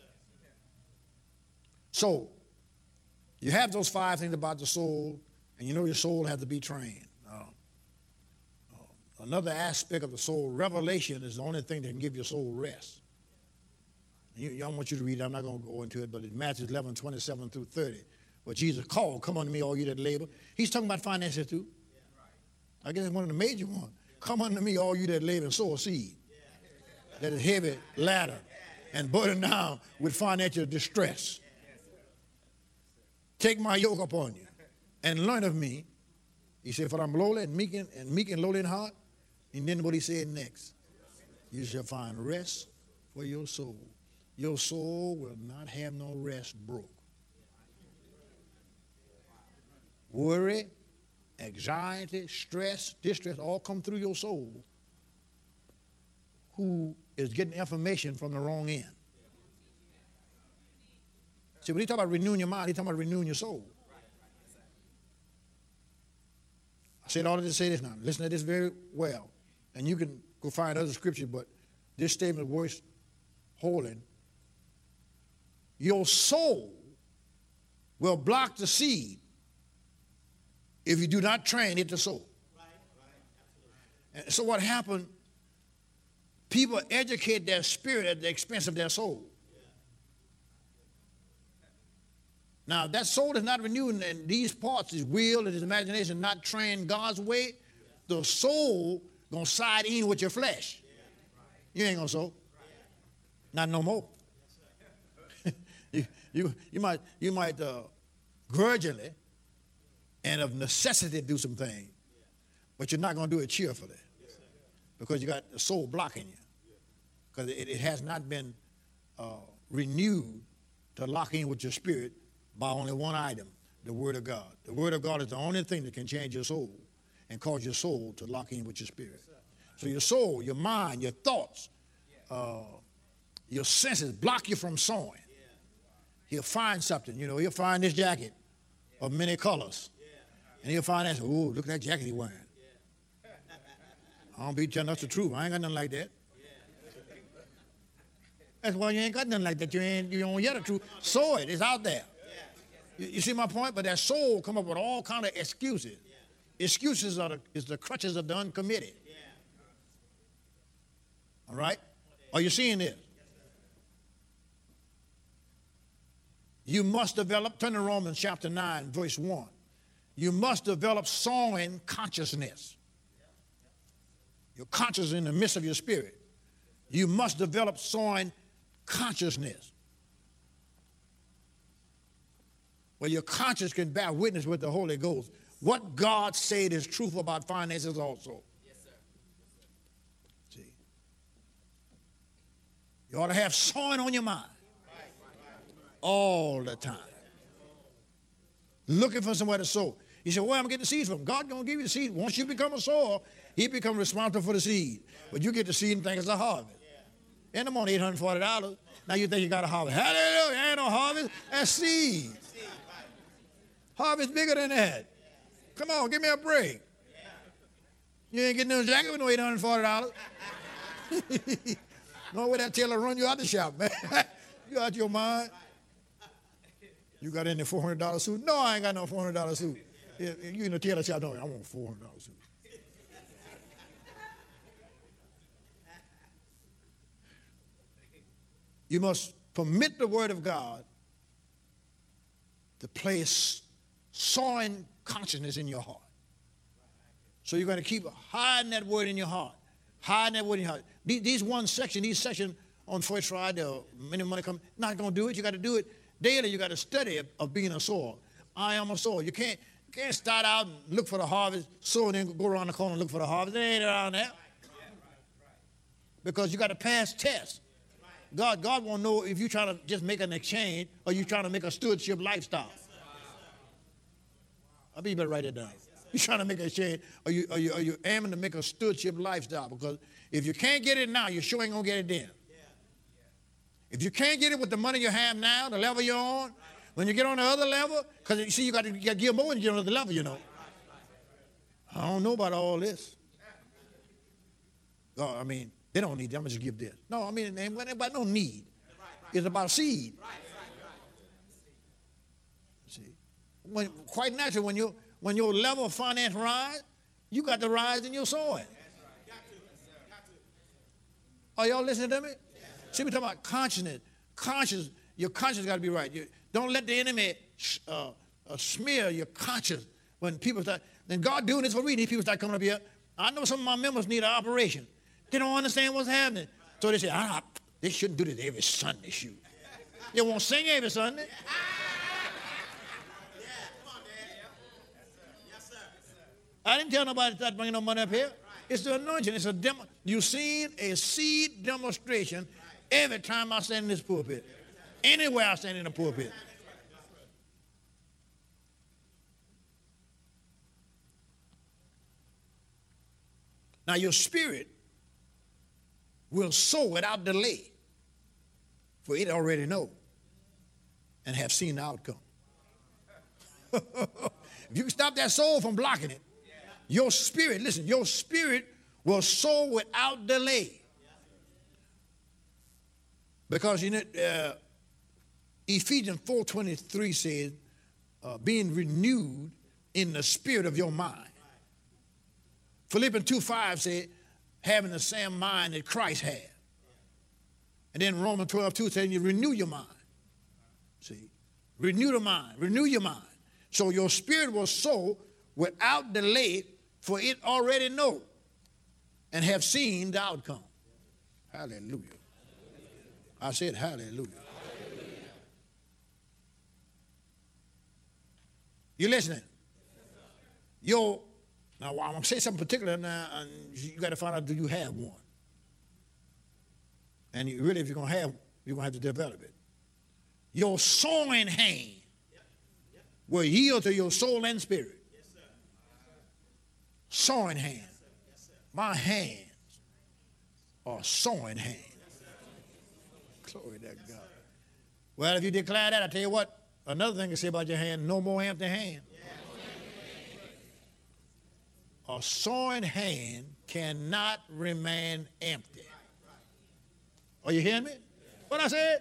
So, you have those five things about the soul, and you know your soul has to be trained. Uh, uh, another aspect of the soul, revelation, is the only thing that can give your soul rest. You, I want you to read it. I'm not going to go into it, but it's Matthew eleven, twenty-seven through thirty, where Jesus called, come unto me, all you that labor. He's talking about finances too. I guess it's one of the major ones. Come unto me, all you that labor and sow a seed that is heavy, ladder, and burdened down with financial distress. Take my yoke upon you and learn of me. He said, for I'm lowly and meek and, and meek and lowly in heart. And then what he said next, you shall find rest for your soul. Your soul will not have no rest broke. Worry, anxiety, stress, distress all come through your soul, who is getting information from the wrong end. See, when he talk about renewing your mind, he's talking about renewing your soul. I said all of this to say this now. Listen to this very well. And you can go find other scriptures, but this statement worth holding. Your soul will block the seed if you do not train it to sow. And so what happened, people educate their spirit at the expense of their soul. Now, if that soul is not renewed in these parts, his will and his imagination, not trained God's way, the soul going to side in with your flesh. You ain't going to sow. Not no more. you, you, you might, you might uh, grudgingly and of necessity do some things, but you're not going to do it cheerfully because you got the soul blocking you because it, it has not been uh, renewed to lock in with your spirit by only one item, the Word of God. The Word of God is the only thing that can change your soul and cause your soul to lock in with your spirit. So your soul, your mind, your thoughts, uh, your senses block you from sowing. He'll find something, you know, he'll find this jacket of many colors. And he'll find that, ooh, look at that jacket he's wearing. I don't be telling us the truth. I ain't got nothing like that. That's why you ain't got nothing like that. You ain't, you don't hear the truth. Sow it. It's out there. You, you see my point? But that soul come up with all kind of excuses. Excuses are the, is the crutches of the uncommitted. All right? Are you seeing this? You must develop, turn to Romans chapter nine, verse one. You must develop sowing consciousness. Your conscious in the midst of your spirit. You must develop sowing consciousness. Well, your conscience can bear witness with the Holy Ghost. What God said is truth about finances also. Yes, sir. See, you ought to have sowing on your mind all the time. Looking for somewhere to sow. You say, where am I getting the seed from? God going to give you the seed. Once you become a sower, he becomes responsible for the seed. But you get the seed and think it's a harvest. And I'm on eight hundred forty dollars. Now you think you got a harvest. Hallelujah, ain't no harvest. That's seed. Harvest bigger than that. Come on, give me a break. You ain't getting no jacket with no eight hundred forty dollars. No way that tailor run you out the shop, man. You out your mind. You got any four hundred dollar suit? No, I ain't got no four hundred dollar suit. You in the tailor shop, no, I want a four hundred dollar suit. You must permit the word of God to place sowing consciousness in your heart. So you're going to keep hiding that word in your heart. Hiding that word in your heart. These, these one section, these section on First Friday or many money come, not going to do it. You got to do it daily. You got to study of, of being a sower. I am a sower. You can't, you can't start out and look for the harvest, sow, and then go around the corner and look for the harvest. It ain't around there. Because you got to pass tests. God, God won't know if you're trying to just make an exchange or you're trying to make a stewardship lifestyle. I mean, you better write it down. You're trying to make a exchange or you, or you, or you aiming to make a stewardship lifestyle. Because if you can't get it now, you sure ain't going to get it then. If you can't get it with the money you have now, the level you're on, when you get on the other level, because you see, you got to give more when you get on the level, you know. I don't know about all this. Oh, I mean, they don't need it. I'm going to just give this. No, I mean, anybody don't need. It's about seed. See, when, quite naturally, when, you, when your level of finance rise, you got to rise in your sowing. Are y'all listening to me? See, we're talking about consciousness. Conscience, your conscience got to be right. You, don't let the enemy uh, uh, smear your conscience when people start. Then God doing this for me. These people start coming up here. I know some of my members need an operation. They don't understand what's happening. So they say, ah, they shouldn't do this every Sunday, shoot. They won't sing every Sunday. I didn't tell nobody to start bringing no money up here. It's the anointing. It's a demo. You've seen a seed demonstration every time I stand in this pulpit. Anywhere I stand in the pulpit. Now your spirit will sow without delay, for it already know and have seen the outcome. If you can stop that soul from blocking it, your spirit, listen, your spirit will sow without delay. Because you know, uh, Ephesians four twenty-three says, uh, being renewed in the spirit of your mind. Philippians two five said, having the same mind that Christ had. And then Romans twelve two says, you renew your mind. See, renew the mind, renew your mind. So your spirit will sow without delay, for it already know and have seen the outcome. Hallelujah. I said hallelujah. You listening? Your, now I'm going to say something particular now, and you got to find out, do you have one? And you, really, if you're going to have, you're going to have to develop it. Your sowing hand will yield to your soul and spirit. Sowing hand. My hands are sowing hands. Glory to God. Well, if you declare that, I tell you what, another thing to say about your hand, no more empty hand. A sowing hand cannot remain empty. Are you hearing me? What I said?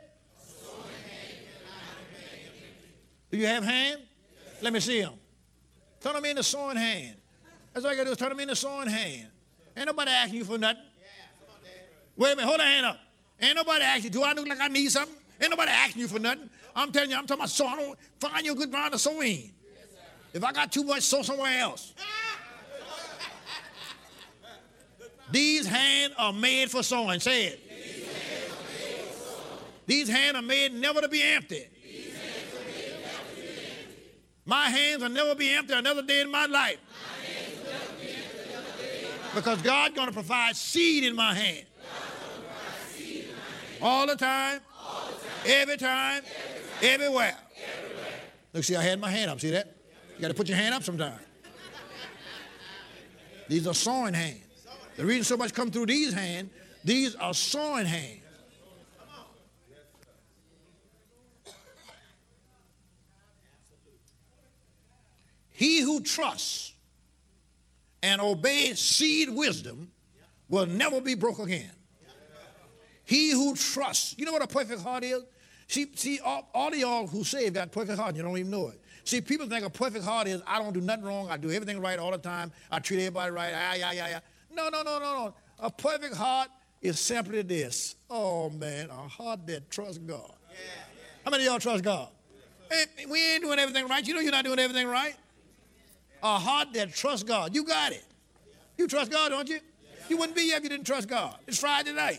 Do you have hand? Let me see them. Turn them in the sowing hand. That's all you got to do is turn them in the sowing hand. Ain't nobody asking you for nothing. Wait a minute, hold that hand up. Ain't nobody asking you, do I look like I need something? Ain't nobody asking you for nothing. I'm telling you, I'm talking about sow. I don't find you a good ground to sow in. If I got too much, sow somewhere else. These hands are made for sowing. Say it. These hands are made never to be empty. My hands will never be empty another day in my life. Because God's going to provide seed in my hand. All the time, every time, everywhere. Look, see, I had my hand up. See that? You got to put your hand up sometime. These are sowing hands. The reason so much come through these hands, these are sowing hands. He who trusts and obeys seed wisdom will never be broke again. He who trusts. You know what a perfect heart is? See, see all, all of y'all who say got perfect heart, you don't even know it. See, people think a perfect heart is I don't do nothing wrong. I do everything right all the time. I treat everybody right. Ah, yeah, yeah, yeah. No, no, no, no, no. A perfect heart is simply this. Oh, man, a heart that trusts God. Yeah, yeah. How many of y'all trust God? Hey, we ain't doing everything right. You know you're not doing everything right. A heart that trusts God. You got it. You trust God, don't you? You wouldn't be here if you didn't trust God. It's Friday night.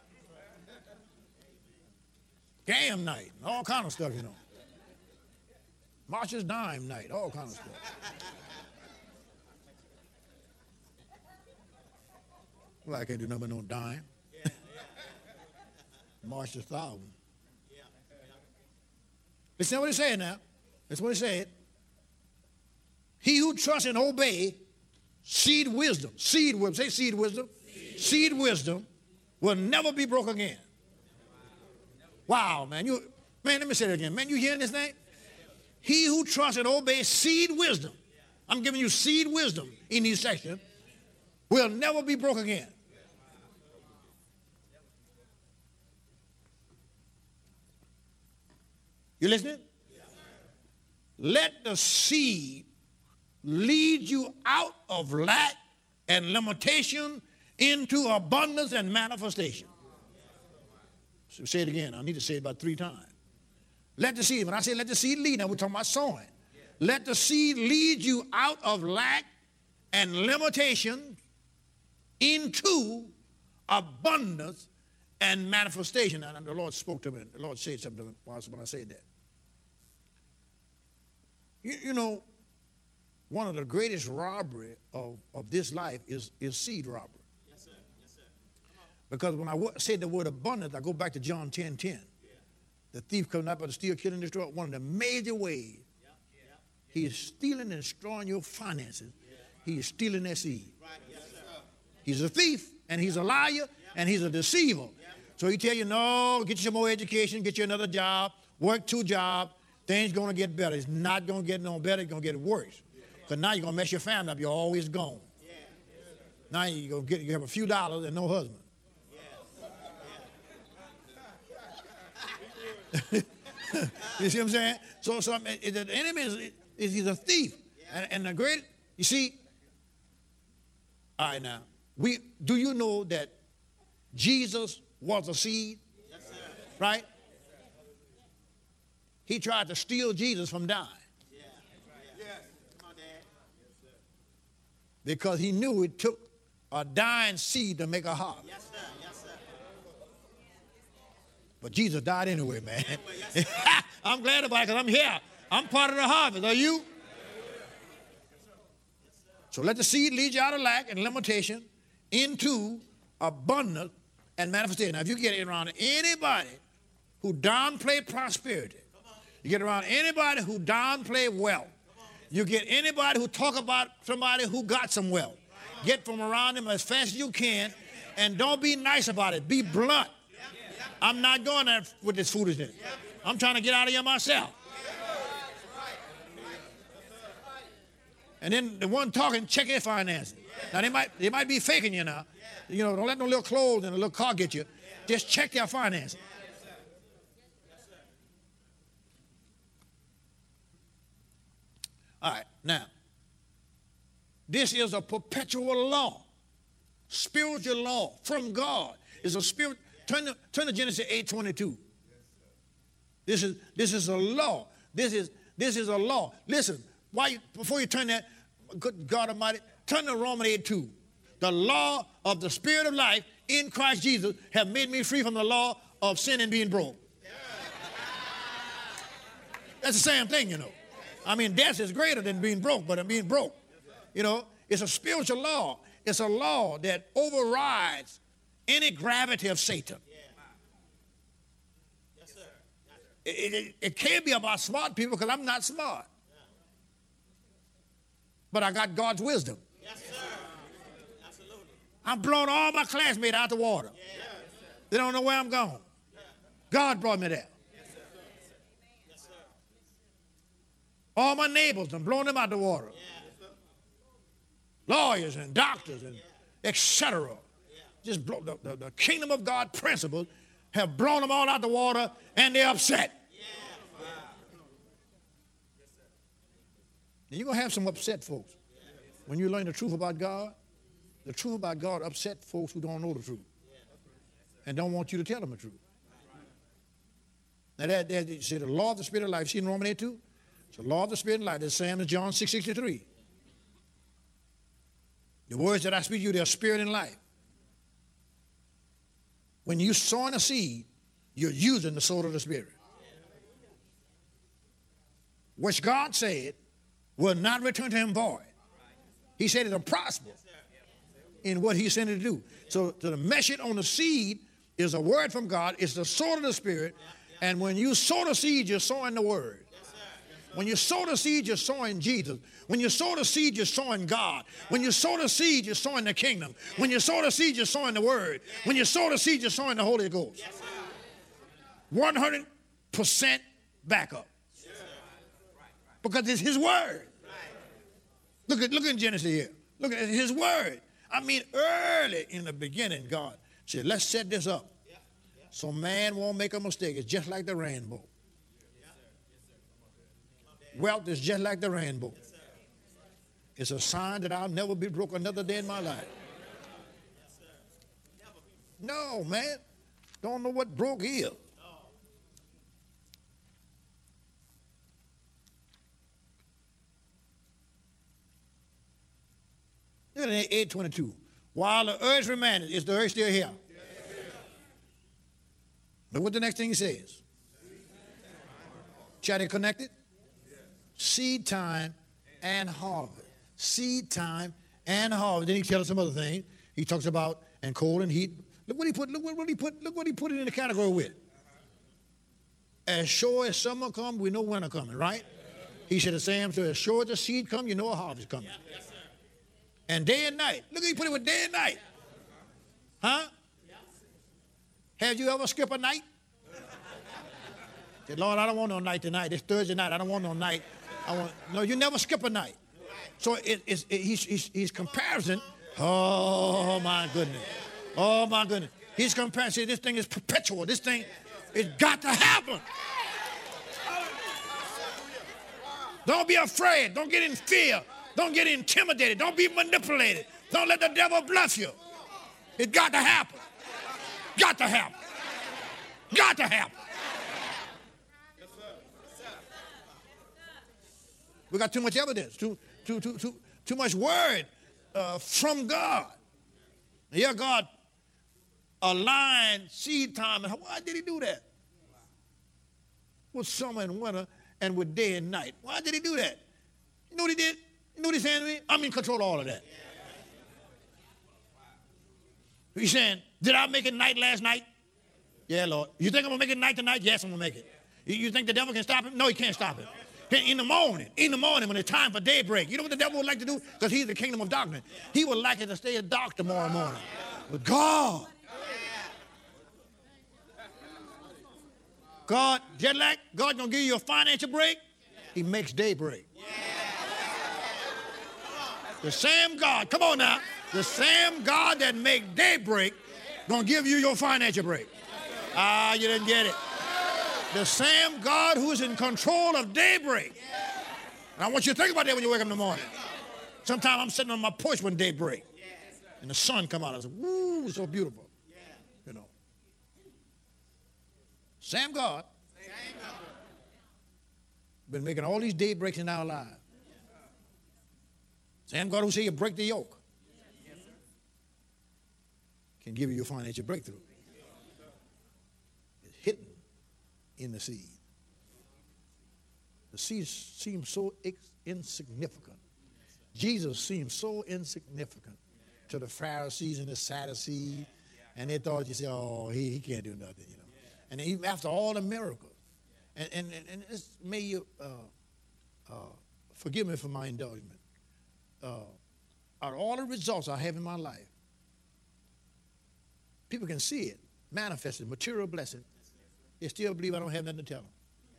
Game night, all kind of stuff, you know. Marsh's dime night, all kind of stuff. Well, I can't do nothing but no dime. Marsh's thousand. Listen to what he said now. That's what he said. He who trusts and obey seed wisdom, seed wisdom, say seed wisdom, seed, seed wisdom will never be broke again. Wow, man, you, man, let me say that again. Man, you hearing this thing? He who trusts and obeys seed wisdom, I'm giving you seed wisdom in these sections, will never be broke again. You listening? Let the seed lead you out of lack and limitation into abundance and manifestation. So say it again. I need to say it about three times. Let the seed, when I say let the seed lead, now we're talking about sowing. Let the seed lead you out of lack and limitation into abundance and manifestation. And the Lord spoke to me. The Lord said something when I said that. You, you know, one of the greatest robbery of, of this life is, is seed robbery. Yes, sir. Yes, sir. Because when I w- said the word abundance, I go back to John ten ten. Yeah. The thief comes not but to steal, kill, and destroy. One of the major ways yeah. Yeah. he is stealing and destroying your finances. Yeah. He is stealing that seed. Right. Yes, sir. He's a thief, and he's a liar, yeah. and he's a deceiver. Yeah. So he tell you, no, get you some more education, get you another job, work two jobs, things going to get better. It's not going to get no better, it's going to get worse. Because now you're going to mess your family up. You're always gone. Yeah. Now you're going to get, you have a few dollars and no husband. Yeah. You see what I'm saying? So, so the enemy is, is he's a thief. Yeah. And, and the great, you see, all right now, we, do you know that Jesus was a seed? Yes, sir. Right? He tried to steal Jesus from dying. Because he knew it took a dying seed to make a harvest. Yes, sir. Yes, sir. But Jesus died anyway, man. Yes, I'm glad about it because I'm here. I'm part of the harvest. Are you? So let the seed lead you out of lack and limitation into abundance and manifestation. Now, if you get around anybody who downplay prosperity, you get around anybody who downplay wealth, you get anybody who talk about somebody who got some wealth. Get from around them as fast as you can, and don't be nice about it. Be blunt. I'm not going there with this foolishness. I'm trying to get out of here myself. And then the one talking, check their finances. Now, they might, they might be faking you now. You know, don't let no little clothes and a little car get you. Just check their finances. All right, now, this is a perpetual law, spiritual law from God. It's a spirit. Turn to, turn to Genesis eight twenty-two. This is this is a law. This is this is a law. Listen, why you, before you turn that, good God Almighty, turn to Romans eight two. The law of the Spirit of life in Christ Jesus have made me free from the law of sin and being broke. That's the same thing, you know. I mean, death is greater than being broke, but being broke. You know, it's a spiritual law. It's a law that overrides any gravity of Satan. Yes, sir. It, it, it can't be about smart people because I'm not smart. But I got God's wisdom. Yes, sir. Absolutely. I'm blowing all my classmates out the water. Yeah. They don't know where I'm going. God brought me there. All my neighbors, I'm blowing them out the water. Yeah. Lawyers and doctors and yeah. et cetera. Yeah. Just blow, the, the, the kingdom of God principles have blown them all out the water and they're upset. Yeah. Wow. You're going to have some upset folks. Yeah. When you learn the truth about God, the truth about God upset folks who don't know the truth and don't want you to tell them the truth. Now, that, that, you see, the law of the Spirit of life, see in Romans eight two? It's the law of the Spirit of life. The same as John six sixty-three. The words that I speak to you, they're spirit and life. When you're sowing a seed, you're using the sword of the Spirit. Which God said will not return to him void. He said it'll prosper in what he sent it to do. So, so the message on the seed is a word from God. It's the sword of the Spirit. And when you sow the seed, you're sowing the word. When you sow the seed, you're sowing Jesus. When you sow the seed, you're sowing God. When you sow the seed, you're sowing the kingdom. When you sow the seed, you're sowing the word. When you sow the seed, you're sowing the Holy Ghost. one hundred percent backup. Because it's his word. Look at, look at Genesis here. Look at his word. I mean, early in the beginning, God said, let's set this up so man won't make a mistake. It's just like the rainbow. Wealth is just like the rainbow. It's a sign that I'll never be broke another day in my life. No, man. Don't know what broke is. Look at eight twenty-two. While the earth remaineth, is the earth still here? Look what the next thing he says. Chat it connected? Seed time and harvest. Seed time and harvest. Then he tells us some other things. He talks about and cold and heat. Look what he put. Look what he put. Look what he put it in the category with. As sure as summer comes, we know winter coming, right? He said the same. So as sure as the seed comes, you know a harvest coming. And day and night. Look, he put it with day and night. Huh? Have you ever skipped a night? Said, Lord, I don't want no night tonight. It's Thursday night. I don't want no night. I want no. You never skip a night. So it, it's it, he's, he's he's comparison. Oh my goodness. Oh my goodness. He's comparing. See, this thing is perpetual. This thing, it's got to happen. Don't be afraid. Don't get in fear. Don't get intimidated. Don't be manipulated. Don't let the devil bluff you. It got to happen. Got to happen. Got to happen. We got too much evidence, too, too, too, too, too much word uh, from God. Here God aligned seed time. And why did he do that? With summer and winter and with day and night. Why did he do that? You know what he did? You know what he's saying to me? I'm in control of all of that. He's saying, did I make it night last night? Yeah, Lord. You think I'm going to make it night tonight? Yes, I'm going to make it. You, you think the devil can stop him? No, he can't stop him. In the morning, in the morning when it's time for daybreak, you know what the devil would like to do? Because he's the kingdom of darkness. He would like it to stay dark tomorrow morning. But God, God, jet lag, God going to give you a financial break? He makes daybreak. The same God, come on now, the same God that makes daybreak going to give you your financial break. Ah, you didn't get it. The same God who is in control of daybreak. And I want you to think about that when you wake up in the morning. Sometimes I'm sitting on my porch when daybreak, and the sun come out. I say, woo, it's so beautiful. You know. Same God. Been making all these daybreaks in our lives. Same God who say you break the yoke can give you your financial breakthrough. It's hidden in the seed. The seed seems so insignificant. Jesus seemed so insignificant to the Pharisees and the Sadducees, and they thought, you say, oh, he, he can't do nothing, you know. And even after all the miracles, and and and it's, may you uh, uh, forgive me for my indulgence. Uh, out of all the results I have in my life, people can see it manifested, material blessing. They still believe I don't have nothing to tell them.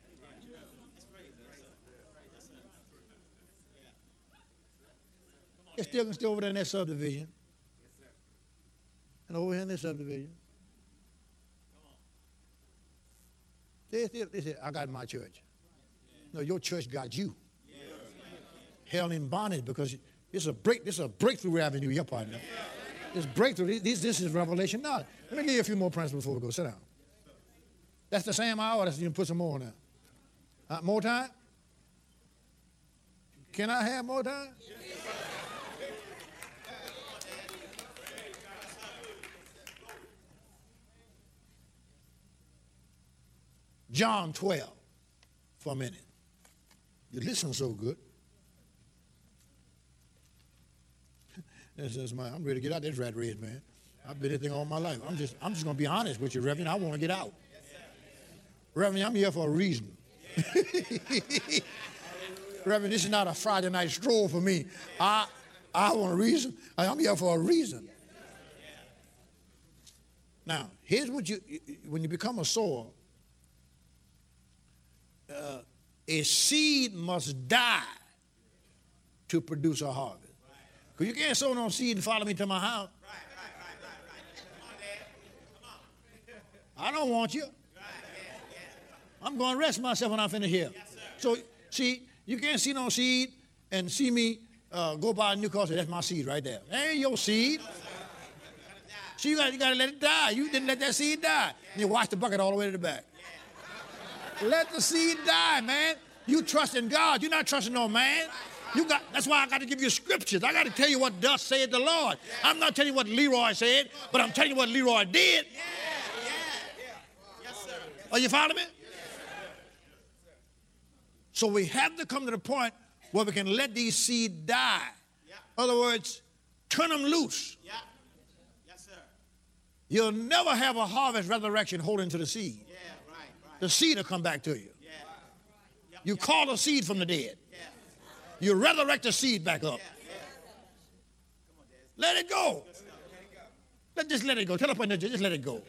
They still can stay over there in that subdivision. And over here in this subdivision. They still, they say, I got my church. No, your church got you. Held in bondage because it's a break, this is a breakthrough avenue, your partner. This breakthrough, this, this is revelation knowledge. Let me give you a few more principles before we go. Sit down. That's the same hour. That's, you can put some more on there. Uh, more time? Can I have more time? John twelve for a minute. You listen so good. This is my, I'm ready to get out of this rat race, man. I've been anything all my life. I'm just, I'm just going to be honest with you, Reverend. I want to get out. Reverend, I'm here for a reason. Reverend, this is not a Friday night stroll for me. I, I want a reason. I'm here for a reason. Now, here's what you, when you become a sower, uh, a seed must die to produce a harvest. Because you can't sow no seed and follow me to my house. I don't want you. I'm going to rest myself when I finish here. So, see, you can't see no seed and see me uh, go buy a new car. Say, that's my seed right there. That ain't your seed. So you got you got to let it die. You didn't let that seed die. And you wash the bucket all the way to the back. Let the seed die, man. You trust in God. You're not trusting no man. You got. That's why I got to give you scriptures. I got to tell you what thus saith the Lord. I'm not telling you what Leroy said, but I'm telling you what Leroy did. Are you following me? So we have to come to the point where we can let these seeds die. In other words, turn them loose. You'll never have a harvest resurrection holding to the seed. The seed will come back to you. You call the seed from the dead. You resurrect the seed back up. Let it go. Let, just let it go. Tell up on the just let it go.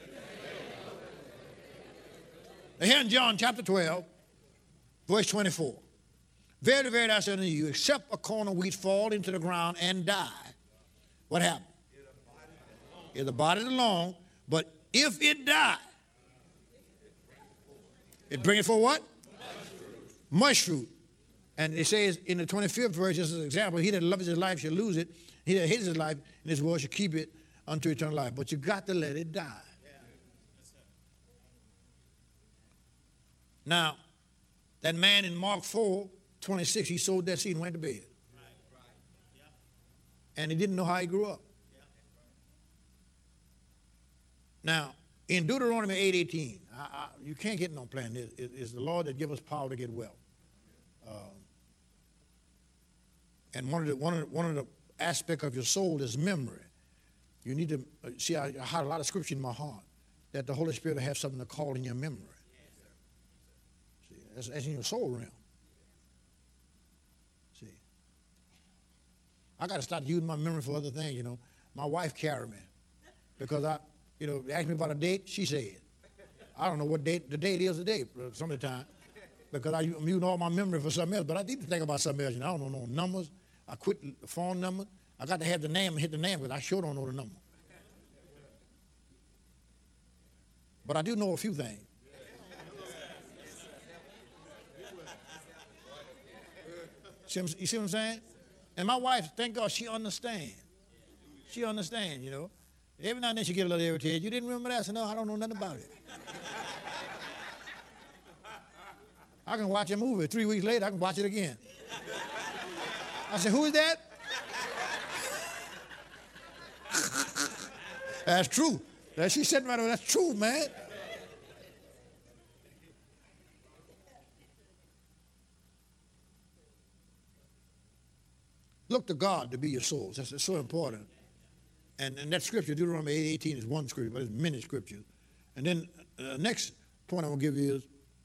Here in John chapter twelve, verse twenty-four. Very, very, I say unto you, except a corn of wheat fall into the ground and die, what happened? It abideth alone, but if it die, it bringeth for what? Much fruit. And it says in the twenty-fifth verse, just as an example, he that loves his life shall lose it. He that hates his life in this world shall keep it unto eternal life. But you got to let it die. Now, that man in Mark four, twenty-six, he sowed that seed and went to bed. And he didn't know how he grew up. Now, in Deuteronomy eight eighteen, I, I, you can't get no plan. It, it, it's the Lord that gives us power to get well. Um, and one of the one of the, one of the aspects of your soul is memory. You need to uh, see. I, I had a lot of scripture in my heart that the Holy Spirit will have something to call in your memory. See, that's, that's in your soul realm. See, I got to start using my memory for other things. You know, my wife carried me because I. You know, ask me about a date, she said. I don't know what date, the date is today, some of the time, because I'm using all my memory for something else, but I need to think about something else. You know, I don't know no numbers. I quit the phone number. I got to have the name and hit the name, because I sure don't know the number. But I do know a few things. See, you see what I'm saying? And my wife, thank God, she understands. She understands, you know. Every now and then she get a little irritated. You didn't remember that? I said, no, I don't know nothing about it. I can watch a movie. Three weeks later, I can watch it again. I said, who is that? That's true. That she said right over, that's true, man. Look to God to be your source. That's so important. And, and that scripture, Deuteronomy eight eighteen, is one scripture, but it's many scriptures. And then the uh, next point I'm going to give you is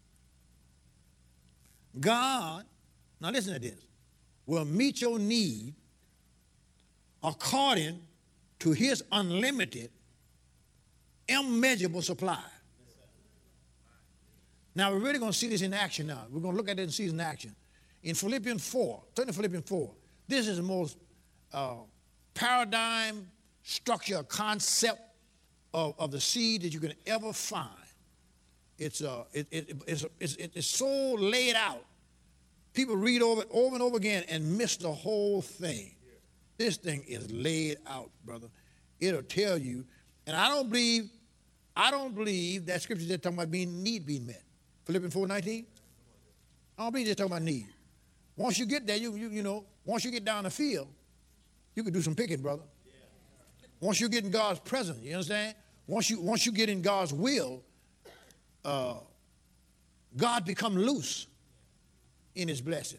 God, now listen to this, will meet your need according to his unlimited, immeasurable supply. Now, we're really going to see this in action now. We're going to look at it and see it in action. In Philippians four, turn to Philippians four, this is the most uh, paradigm structure, concept of, of the seed that you can ever find. It's, uh, it, it, it's, it's, it's so laid out. People read over it over and over again and miss the whole thing. This thing is laid out, brother. It'll tell you. And I don't believe, I don't believe that scripture is talking about being need being met. Philippians four nineteen. I don't believe they're talking about need. Once you get there, you, you, you know, once you get down the field, you can do some picking, brother. Once you get in God's presence, you understand? Once you once you get in God's will, uh, God become loose in his blessing.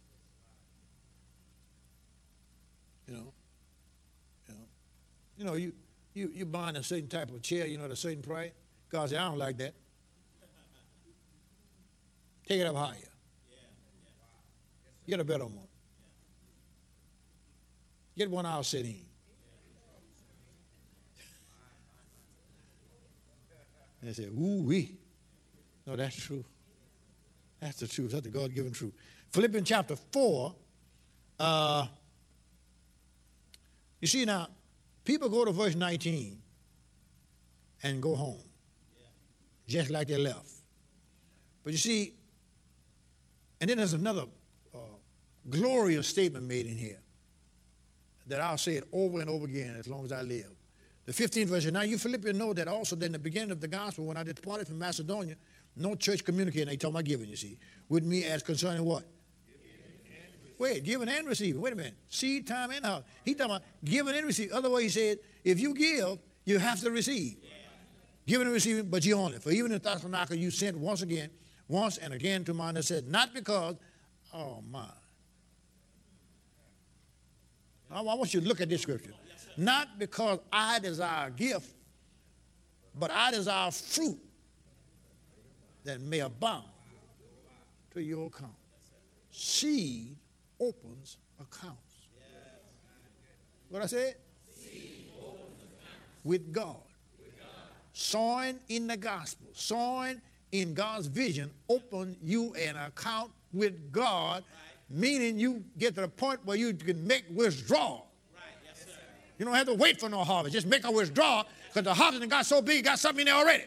You know, you know, you know, you you you buying a certain type of chair, you know, at a certain price. God said, I don't like that. Take it up higher. Get a better one. Get one I'll sit in. And they said, ooh wee. No, that's true. That's the truth. That's the God-given truth. Philippians chapter four. Uh, you see now, people go to verse nineteen and go home, just like they left. But you see, and then there's another uh, glorious statement made in here that I'll say it over and over again as long as I live. The fifteenth verse, now you Philippians know that also that in the beginning of the gospel, when I departed from Macedonia, no church communicated, they talking about giving, you see, with me as concerning what? Wait, giving and receiving. Wait a minute. Seed time and house. He talking about giving and receiving. Otherwise, he said, if you give, you have to receive. Yeah. Giving and receiving, but you own it. For even in Thessalonica, you sent once again, once and again to mine that said, not because, oh my. I want you to look at this scripture. Not because I desire a gift, but I desire fruit that may abound to your account. Seed opens accounts. What I said? With God. Sowing in the gospel, sowing in God's vision, open you an account with God, meaning you get to the point where you can make withdrawal. You don't have to wait for no harvest. Just make a withdrawal because the harvest got so big, got something in there already.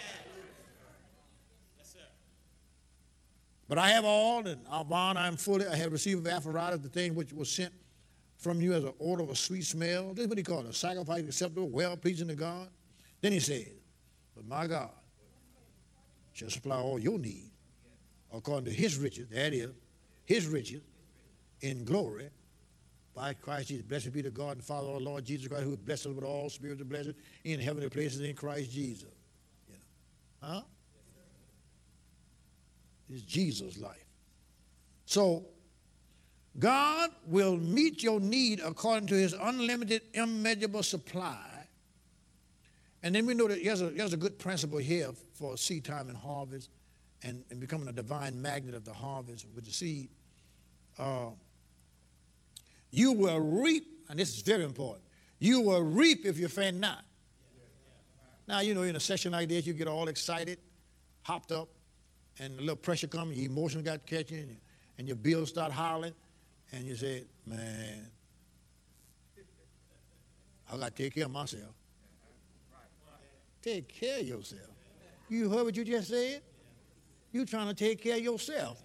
But I have all, and our bond I am fully. I have received of Epaphroditus the thing which was sent from you as an odor of a sweet smell. This is what he called it, a sacrifice acceptable, well-pleasing to God. Then he said, but my God shall supply all your need according to his riches, that is, his riches in glory by Christ Jesus. Blessed be the God and Father of our Lord Jesus Christ, who has blessed us with all spiritual blessings in heavenly places in Christ Jesus. You know. Huh? It's Jesus' life. So, God will meet your need according to his unlimited, immeasurable supply. And then we know that there's a, there's a good principle here for seed time and harvest and, and becoming a divine magnet of the harvest with the seed. Uh, you will reap, and this is very important, you will reap if you faint not. Now, you know, in a session like this, you get all excited, hopped up, and a little pressure comes, your emotions got catching, and, and your bills start howling, and you say, man, I got to take care of myself. Take care of yourself. You heard what you just said? You're trying to take care of yourself.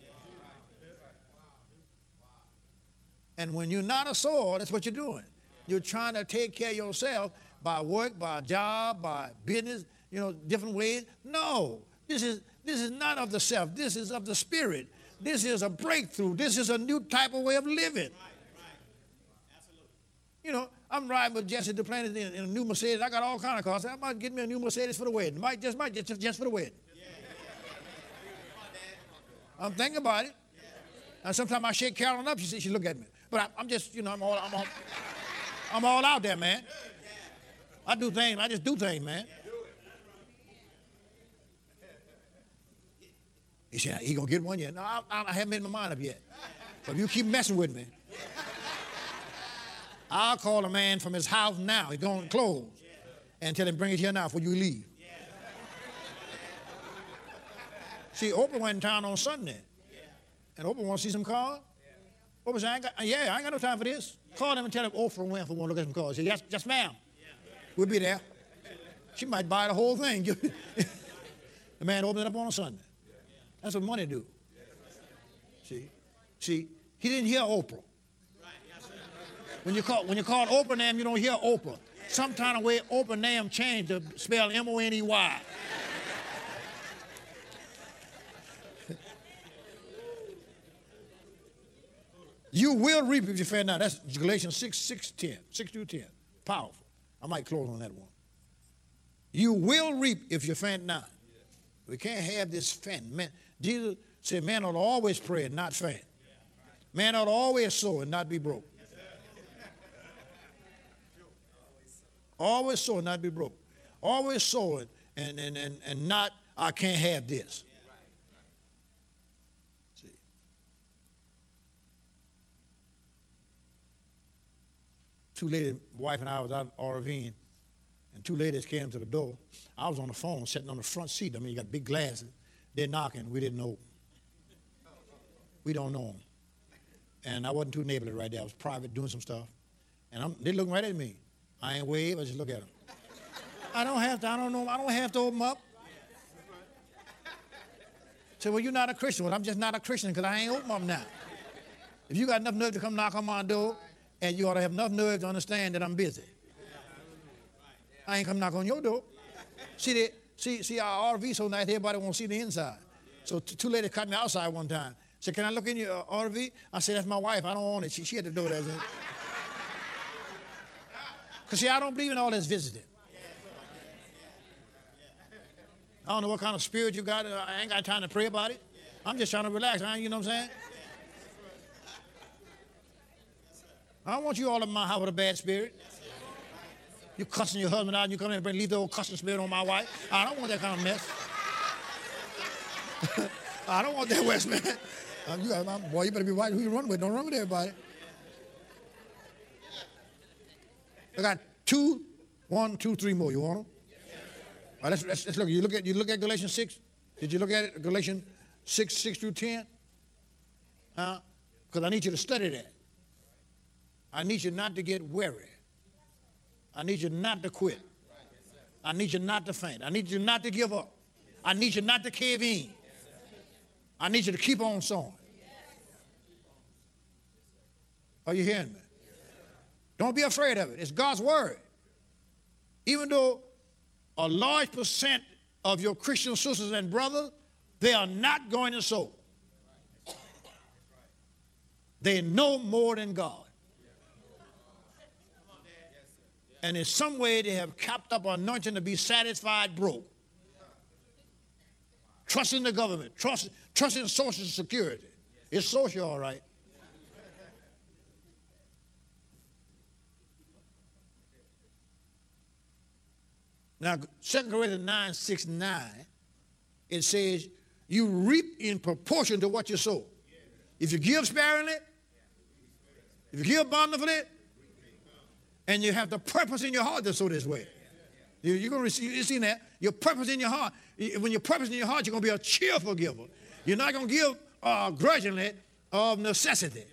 And when you're not a sower, that's what you're doing. You're trying to take care of yourself by work, by job, by business, you know, different ways. No, this is this is not of the self. This is of the spirit. This is a breakthrough. This is a new type of way of living. You know, I'm riding with Jesse Duplantis in, in a new Mercedes. I got all kind of cars. I might get me a new Mercedes for the wedding. Might just might just, just for the wedding. I'm thinking about it. And sometimes I shake Carolyn up. She says she look at me. But I, I'm just, you know, I'm all I'm all, I'm all out there, man. I do things. I just do things, man. He said, he gonna get one yet? No, I, I haven't made my mind up yet. But if you keep messing with me, I'll call a man from his house now. He's going to close. And tell him, bring it here now before you leave. See, Oprah went in town on Sunday. And Oprah want to see some cars? Oprah said, I ain't got, yeah, I ain't got no time for this. Call them and tell them Oprah went for one to look at some cars. He said, yes, yes, ma'am. We'll be there. She might buy the whole thing. The man opened it up on a Sunday. That's what money do. See? See, he didn't hear Oprah. When you call when you call Oprah name, you don't hear Oprah. Some kind of way Oprah name changed to spell M O N E Y. You will reap if you faint not. That's Galatians six, six, ten. six through ten. Powerful. I might close on that one. You will reap if you faint not. We can't have this faint. Man, Jesus said man ought to always pray and not faint. Man ought to always sow and not be broke. Always sow and not be broke. Always sow it and, and, and, and not, I can't have this. See. Two ladies, wife and I was out RVing, and two ladies came to the door. I was on the phone sitting on the front seat. I mean, you got big glasses. They're knocking. We didn't know. We don't know them. And I wasn't too neighborly right there. I was private doing some stuff. And I'm, they looking right at me. I ain't wave. I just look at them. I don't have to. I don't know. I don't have to open up. Say, well, you're not a Christian. Well, I'm just not a Christian because I ain't open up now. If you got enough nerve to come knock on my door, and you ought to have enough nerve to understand that I'm busy. I ain't come knock on your door. See, they, see, see our R V so nice, everybody won't see the inside. So t- two ladies caught me outside one time. Said, can I look in your uh, R V? I said, that's my wife. I don't own it. She, she had the door there. Because, see, I don't believe in all this visiting. I don't know what kind of spirit you got. I ain't got time to pray about it. I'm just trying to relax. You know what I'm saying? I don't want you all in my house with a bad spirit. You cussing your husband out and you come in and bring, leave the old cussing spirit on my wife. I don't want that kind of mess. I don't want that West man. Um, you got, my, boy, you better be watching who you run with. Don't run with everybody. I got two, one, two, three more. You want them? All right, let's, let's, let's look. You look at you look at Galatians six. Did you look at it? Galatians six, six through ten. Huh? Because I need you to study that. I need you not to get weary. I need you not to quit. I need you not to faint. I need you not to give up. I need you not to cave in. I need you to keep on sowing. Are you hearing me? Don't be afraid of it. It's God's word. Even though a large percent of your Christian sisters and brothers, they are not going to sow. They know more than God. And in some way they have capped up anointing to be satisfied broke. Trusting the government, trust, trusting Social Security. It's social, all right. Now, Second Corinthians nine, six, nine, it says, you reap in proportion to what you sow. If you give sparingly, if you give bountifully, and you have the purpose in your heart to sow this way. You, you're going to receive, you see that? Your purpose in your heart. When your purpose in your heart, you're going to be a cheerful giver. You're not going to give uh, grudgingly of necessity.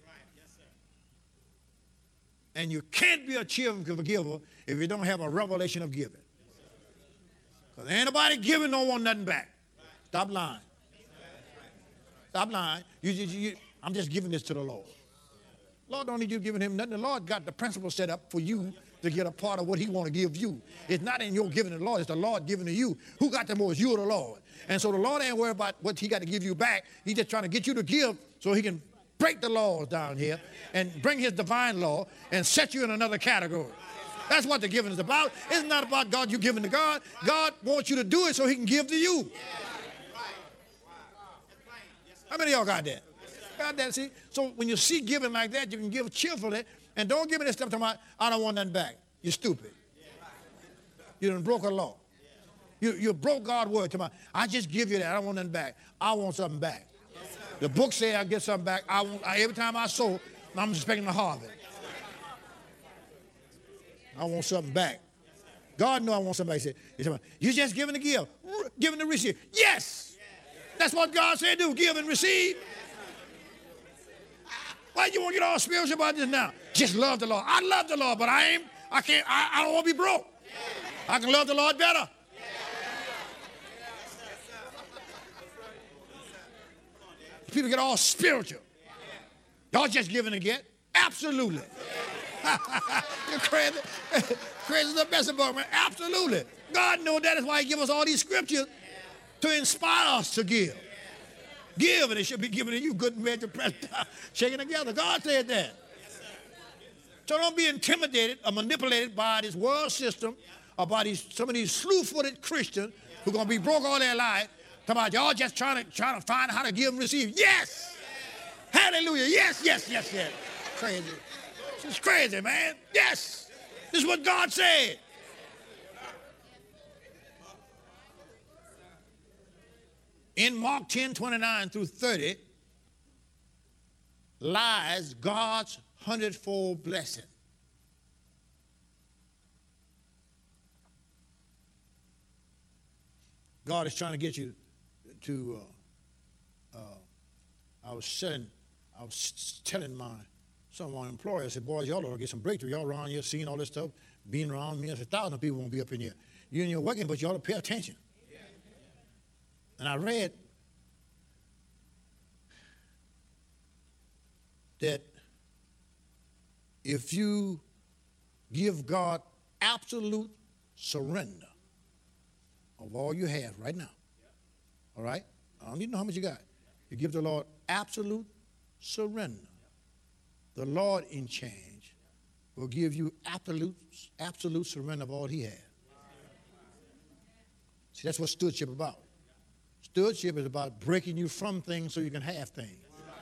And you can't be a cheerful giver if you don't have a revelation of giving. Because ain't nobody giving no one nothing back. Stop lying. Stop lying. You, you, you, I'm just giving this to the Lord. Lord don't need you giving him nothing. The Lord got the principle set up for you to get a part of what he want to give you. It's not in your giving to the Lord. It's the Lord giving to you. Who got the most? You or the Lord. And so the Lord ain't worried about what he got to give you back. He's just trying to get you to give so he can break the laws down here and bring his divine law and set you in another category. That's what the giving is about. It's not about God you giving to God. God wants you to do it so he can give to you. How many of y'all got that? Got that, see? So when you see giving like that, you can give cheerfully, and don't give me this stuff talking about, I don't want nothing back. You're stupid. You done broke a law. You, you broke God's word. Talking about, I just give you that. I don't want nothing back. I want something back. The book says I get something back. I want, I, every time I sow, I'm expecting a harvest. I want something back. God knows I want somebody to say, you're just giving to give, giving to receive. Yes! That's what God said do, give and receive. Why you want to get all spiritual about this now? Just love the Lord. I love the Lord, but I ain't, I can't, I, I don't want to be broke. I can love the Lord better. People get all spiritual. Y'all just giving to get? Absolutely. You're crazy. Crazy is the best about man. Absolutely. God knows that is why he gives us all these scriptures to inspire us to give. Give, and it should be given to you, good measure, pressed down, shaking together. God said that. So don't be intimidated or manipulated by this world system or by these, some of these slew-footed Christians who are going to be broke all their life Talking about y'all just trying to, trying to find how to give and receive. Yes. Hallelujah. Yes, yes, yes, yes. Crazy. This is crazy, man. Yes. This is what God said. In Mark ten, twenty-nine through thirty, lies God's hundredfold blessing. God is trying to get you to, uh, uh, I was saying, I was telling my, some of my employers, I said, boys, y'all ought to get some breakthrough. Y'all around here seeing all this stuff, being around me. I said, a thousand people won't be up in here. You're in your working, but you ought to pay attention. And I read that if you give God absolute surrender of all you have right now, all right? I don't need to know how much you got. You give the Lord absolute surrender. The Lord in change will give you absolute, absolute surrender of all he has. See, that's what stewardship is about. Stewardship is about breaking you from things so you can have things.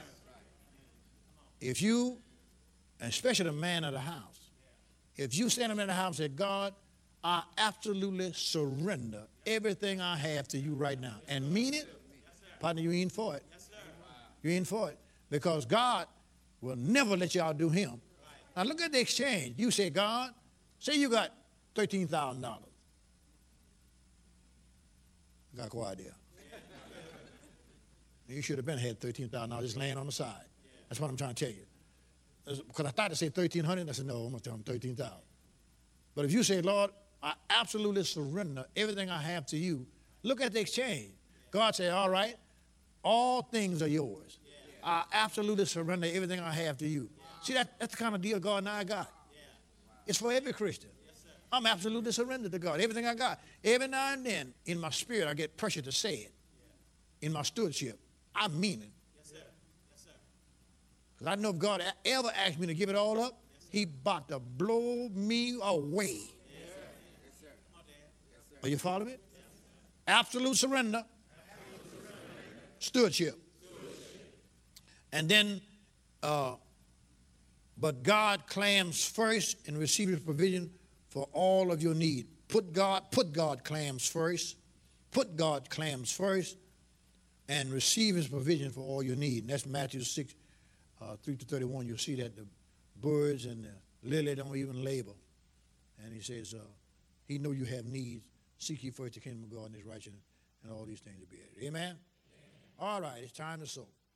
If you, and especially the man of the house, if you stand up in the house and say, God, I absolutely surrender everything I have to you right now, and mean it, partner, you ain't for it. You ain't for it. Because God will never let you outdo him. Now look at the exchange. You say, God, say you got thirteen thousand dollars. Got quiet there. You should have been had thirteen thousand dollars just laying on the side. That's what I'm trying to tell you. Because I thought to say thirteen hundred dollars. I said, no, I'm going to tell them thirteen thousand dollars. But if you say, Lord, I absolutely surrender everything I have to you, look at the exchange. God said, all right, all things are yours. I absolutely surrender everything I have to you. See, that, that's the kind of deal God and I got. It's for every Christian. I'm absolutely surrendered to God. Everything I got. Every now and then, in my spirit, I get pressure to say it. In my stewardship, I mean it. Because I know if God ever asked me to give it all up, he about to blow me away. Are you following it? Absolute surrender. Stewardship. And then, uh, but God clams first and receives his provision for all of your need. Put God, put God clams first. Put God clams first and receive his provision for all your need. And that's Matthew six, uh, three to thirty-one. You'll see that the birds and the lily don't even labor. And he says, uh, he know you have needs. Seek ye first the kingdom of God and his righteousness, and all these things will be added. Amen? Amen? All right, it's time to sow.